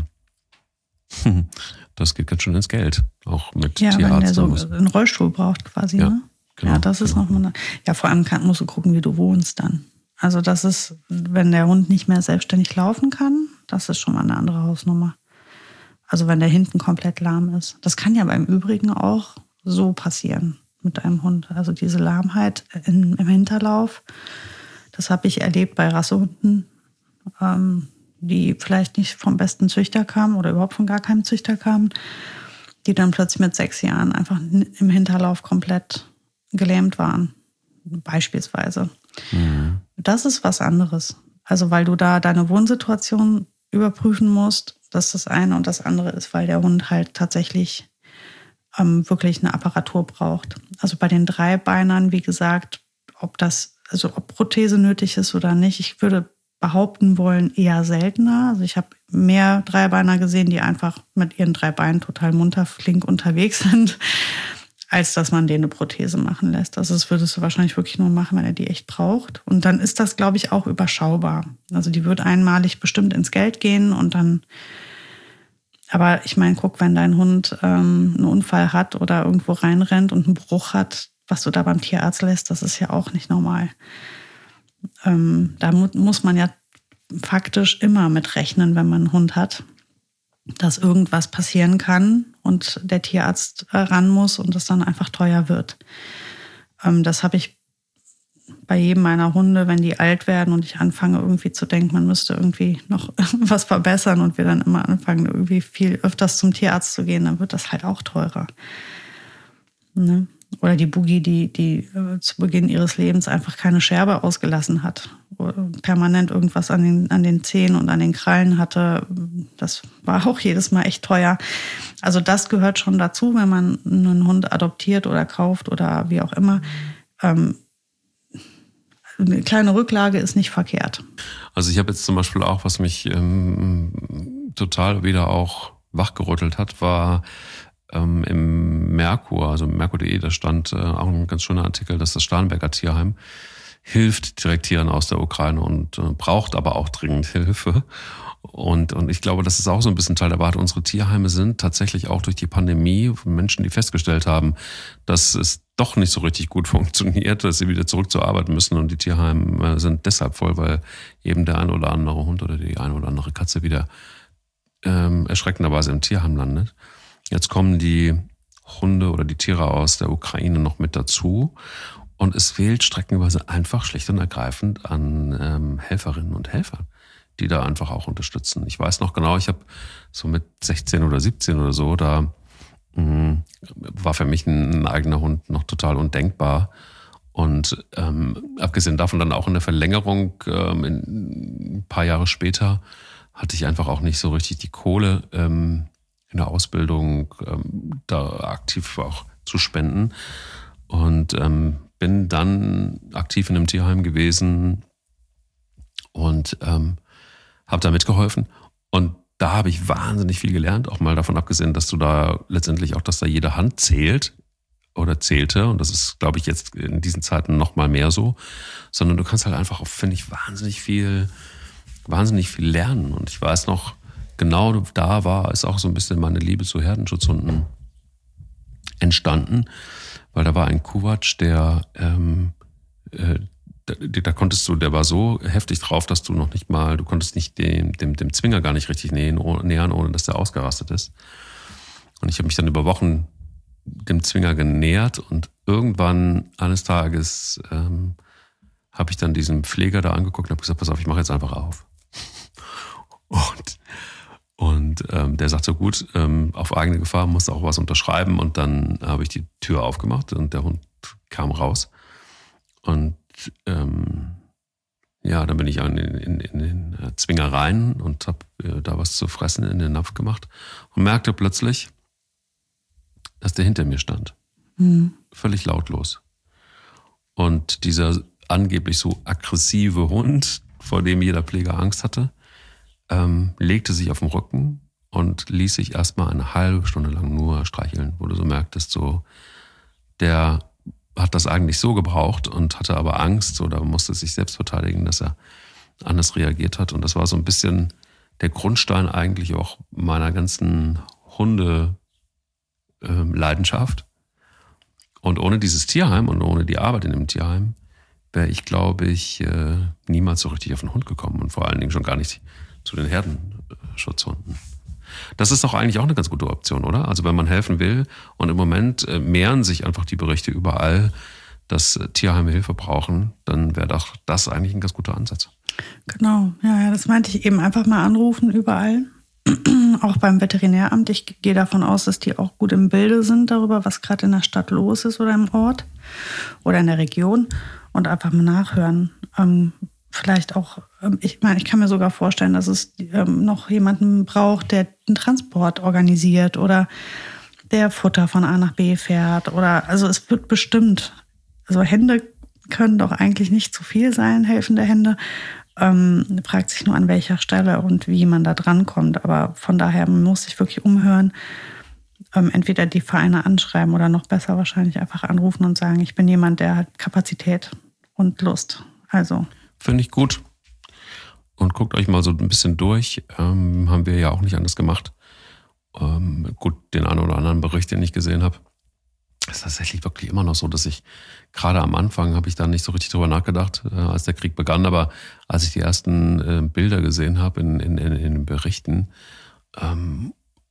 das geht ganz schön ins Geld, auch mit
ja,
Tierarzt.
Ja, wenn der so einen Rollstuhl braucht quasi,
ja,
ne?
Genau,
ja, das ist
genau.
nochmal, ja, vor allem kann, musst du gucken, wie du wohnst dann. Also das ist, wenn der Hund nicht mehr selbstständig laufen kann, das ist schon mal eine andere Hausnummer. Also wenn der hinten komplett lahm ist. Das kann ja beim Übrigen auch so passieren mit einem Hund. Also diese Lahmheit in, im Hinterlauf, das habe ich erlebt bei Rassehunden, ähm, die vielleicht nicht vom besten Züchter kamen oder überhaupt von gar keinem Züchter kamen, die dann plötzlich mit sechs Jahren einfach im Hinterlauf komplett gelähmt waren, beispielsweise. Mhm. Das ist was anderes. Also weil du da deine Wohnsituation überprüfen musst, das ist das eine. Und das andere ist, weil der Hund halt tatsächlich ähm, wirklich eine Apparatur braucht. Also bei den Dreibeinern, wie gesagt, ob das, also ob Prothese nötig ist oder nicht, ich würde behaupten wollen, eher seltener. Also ich habe mehr Dreibeiner gesehen, die einfach mit ihren drei Beinen total munter, flink unterwegs sind, als dass man denen eine Prothese machen lässt. Also das würdest du wahrscheinlich wirklich nur machen, wenn er die echt braucht. Und dann ist das, glaube ich, auch überschaubar. Also die wird einmalig bestimmt ins Geld gehen und dann... Aber ich meine, guck, wenn dein Hund ähm, einen Unfall hat oder irgendwo reinrennt und einen Bruch hat, was du da beim Tierarzt lässt, das ist ja auch nicht normal. Ähm, da mu- muss man ja faktisch immer mit rechnen, wenn man einen Hund hat, dass irgendwas passieren kann und der Tierarzt äh, ran muss und das dann einfach teuer wird. Ähm, das habe ich bei jedem meiner Hunde, wenn die alt werden und ich anfange irgendwie zu denken, man müsste irgendwie noch was verbessern und wir dann immer anfangen, irgendwie viel öfters zum Tierarzt zu gehen, dann wird das halt auch teurer. Ne? Oder die Boogie, die, die äh, zu Beginn ihres Lebens einfach keine Scherbe ausgelassen hat, oder permanent irgendwas an den, an den Zähnen und an den Krallen hatte, das war auch jedes Mal echt teuer. Also das gehört schon dazu, wenn man einen Hund adoptiert oder kauft oder wie auch immer. Ähm, eine kleine Rücklage ist nicht verkehrt.
Also ich habe jetzt zum Beispiel auch, was mich ähm, total wieder auch wachgerüttelt hat, war ähm, im Merkur, also Merkur punkt de, da stand äh, auch ein ganz schöner Artikel, dass das Starnberger Tierheim hilft direkt Tieren aus der Ukraine und äh, braucht aber auch dringend Hilfe. Und, und ich glaube, das ist auch so ein bisschen Teil der Wahrheit. Unsere Tierheime sind tatsächlich auch durch die Pandemie von Menschen, die festgestellt haben, dass es doch nicht so richtig gut funktioniert, dass sie wieder zurück zur Arbeit müssen. Und die Tierheime sind deshalb voll, weil eben der ein oder andere Hund oder die eine oder andere Katze wieder ähm, erschreckenderweise im Tierheim landet. Jetzt kommen die Hunde oder die Tiere aus der Ukraine noch mit dazu. Und es fehlt streckenweise einfach schlicht und ergreifend an ähm, Helferinnen und Helfern, die da einfach auch unterstützen. Ich weiß noch genau, ich habe so mit sechzehn oder siebzehn oder so, da mh, war für mich ein, ein eigener Hund noch total undenkbar. Und ähm, abgesehen davon dann auch in der Verlängerung, ähm, in, ein paar Jahre später, hatte ich einfach auch nicht so richtig die Kohle ähm, in der Ausbildung ähm, da aktiv auch zu spenden. Und ähm, bin dann aktiv in einem Tierheim gewesen und ähm, habe da mitgeholfen. Und da habe ich wahnsinnig viel gelernt, auch mal davon abgesehen, dass du da letztendlich auch, dass da jede Hand zählt oder zählte. Und das ist, glaube ich, jetzt in diesen Zeiten noch mal mehr so. Sondern du kannst halt einfach auch, finde ich, wahnsinnig viel, wahnsinnig viel lernen. Und ich weiß noch, genau da war, ist auch so ein bisschen meine Liebe zu Herdenschutzhunden entstanden. Weil da war ein Kuwatsch, der, ähm, äh, da, da konntest du, der war so heftig drauf, dass du noch nicht mal, du konntest nicht dem, dem, dem Zwinger gar nicht richtig nähen, nähern, ohne dass der ausgerastet ist. Und ich habe mich dann über Wochen dem Zwinger genähert und irgendwann eines Tages ähm, habe ich dann diesen Pfleger da angeguckt und habe gesagt, pass auf, ich mache jetzt einfach auf. Und, und ähm, der sagt so, gut, ähm, auf eigene Gefahr, musst du auch was unterschreiben. Und dann habe ich die Tür aufgemacht und der Hund kam raus. Und ähm, ja, dann bin ich in, in, in den Zwinger rein und habe äh, da was zu fressen in den Napf gemacht und merkte plötzlich, dass der hinter mir stand. Mhm. Völlig lautlos. Und dieser angeblich so aggressive Hund, vor dem jeder Pfleger Angst hatte, ähm, legte sich auf den Rücken und ließ sich erstmal eine halbe Stunde lang nur streicheln, wo du so merktest, so, der hat das eigentlich so gebraucht und hatte aber Angst oder musste sich selbst verteidigen, dass er anders reagiert hat. Und das war so ein bisschen der Grundstein eigentlich auch meiner ganzen Hunde-Leidenschaft. Und ohne dieses Tierheim und ohne die Arbeit in dem Tierheim wäre ich, glaube ich, niemals so richtig auf den Hund gekommen und vor allen Dingen schon gar nicht zu den Herdenschutzhunden. Das ist doch eigentlich auch eine ganz gute Option, oder? Also wenn man helfen will und im Moment mehren sich einfach die Berichte überall, dass Tierheime Hilfe brauchen, dann wäre doch das eigentlich ein ganz guter Ansatz.
Genau, ja, ja, das meinte ich eben, einfach mal anrufen überall, auch beim Veterinäramt. Ich gehe davon aus, dass die auch gut im Bilde sind darüber, was gerade in der Stadt los ist oder im Ort oder in der Region und einfach mal nachhören. Ähm, Vielleicht auch, ich meine, ich kann mir sogar vorstellen, dass es ähm, noch jemanden braucht, der einen Transport organisiert oder der Futter von A nach B fährt. Oder also es wird bestimmt, also Hände können doch eigentlich nicht zu viel sein, helfende Hände. Ähm, fragt sich nur, an welcher Stelle und wie man da drankommt. Aber von daher, man muss sich wirklich umhören. Ähm, entweder die Vereine anschreiben oder noch besser wahrscheinlich einfach anrufen und sagen, ich bin jemand, der hat Kapazität und Lust. Also
finde ich gut. Und guckt euch mal so ein bisschen durch. Ähm, haben wir ja auch nicht anders gemacht. Ähm, gut, den einen oder anderen Bericht, den ich gesehen habe, ist tatsächlich wirklich immer noch so, dass ich gerade am Anfang habe ich da nicht so richtig drüber nachgedacht, äh, als der Krieg begann. Aber als ich die ersten äh, Bilder gesehen habe in, in, in, in den Berichten, ähm,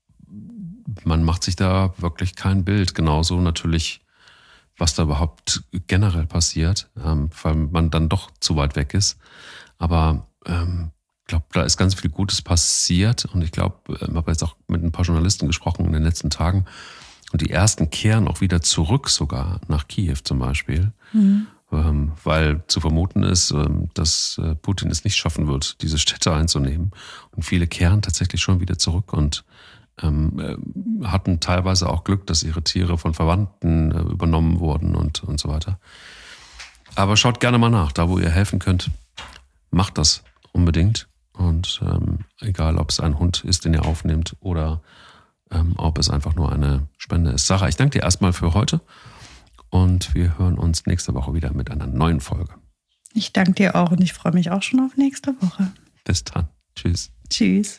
man macht sich da wirklich kein Bild. Genauso natürlich, was da überhaupt generell passiert, ähm, weil man dann doch zu weit weg ist. Aber ich ähm, glaube, da ist ganz viel Gutes passiert und ich glaube, ich habe jetzt auch mit ein paar Journalisten gesprochen in den letzten Tagen und die ersten kehren auch wieder zurück sogar nach Kiew zum Beispiel, mhm. ähm, weil zu vermuten ist, ähm, dass äh, Putin es nicht schaffen wird, diese Städte einzunehmen und viele kehren tatsächlich schon wieder zurück und Ähm, hatten teilweise auch Glück, dass ihre Tiere von Verwandten äh, übernommen wurden und, und so weiter. Aber schaut gerne mal nach, da wo ihr helfen könnt, macht das unbedingt. Und ähm, egal, ob es ein Hund ist, den ihr aufnehmt oder ähm, ob es einfach nur eine Spende ist. Sarah, ich danke dir erstmal für heute und wir hören uns nächste Woche wieder mit einer neuen Folge.
Ich danke dir auch und ich freue mich auch schon auf nächste Woche.
Bis dann. Tschüss.
Tschüss.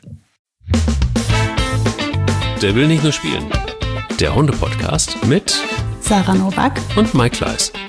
Der will nicht nur spielen. Der Hunde-Podcast mit
Sarah Novak
und Mike Kleiss.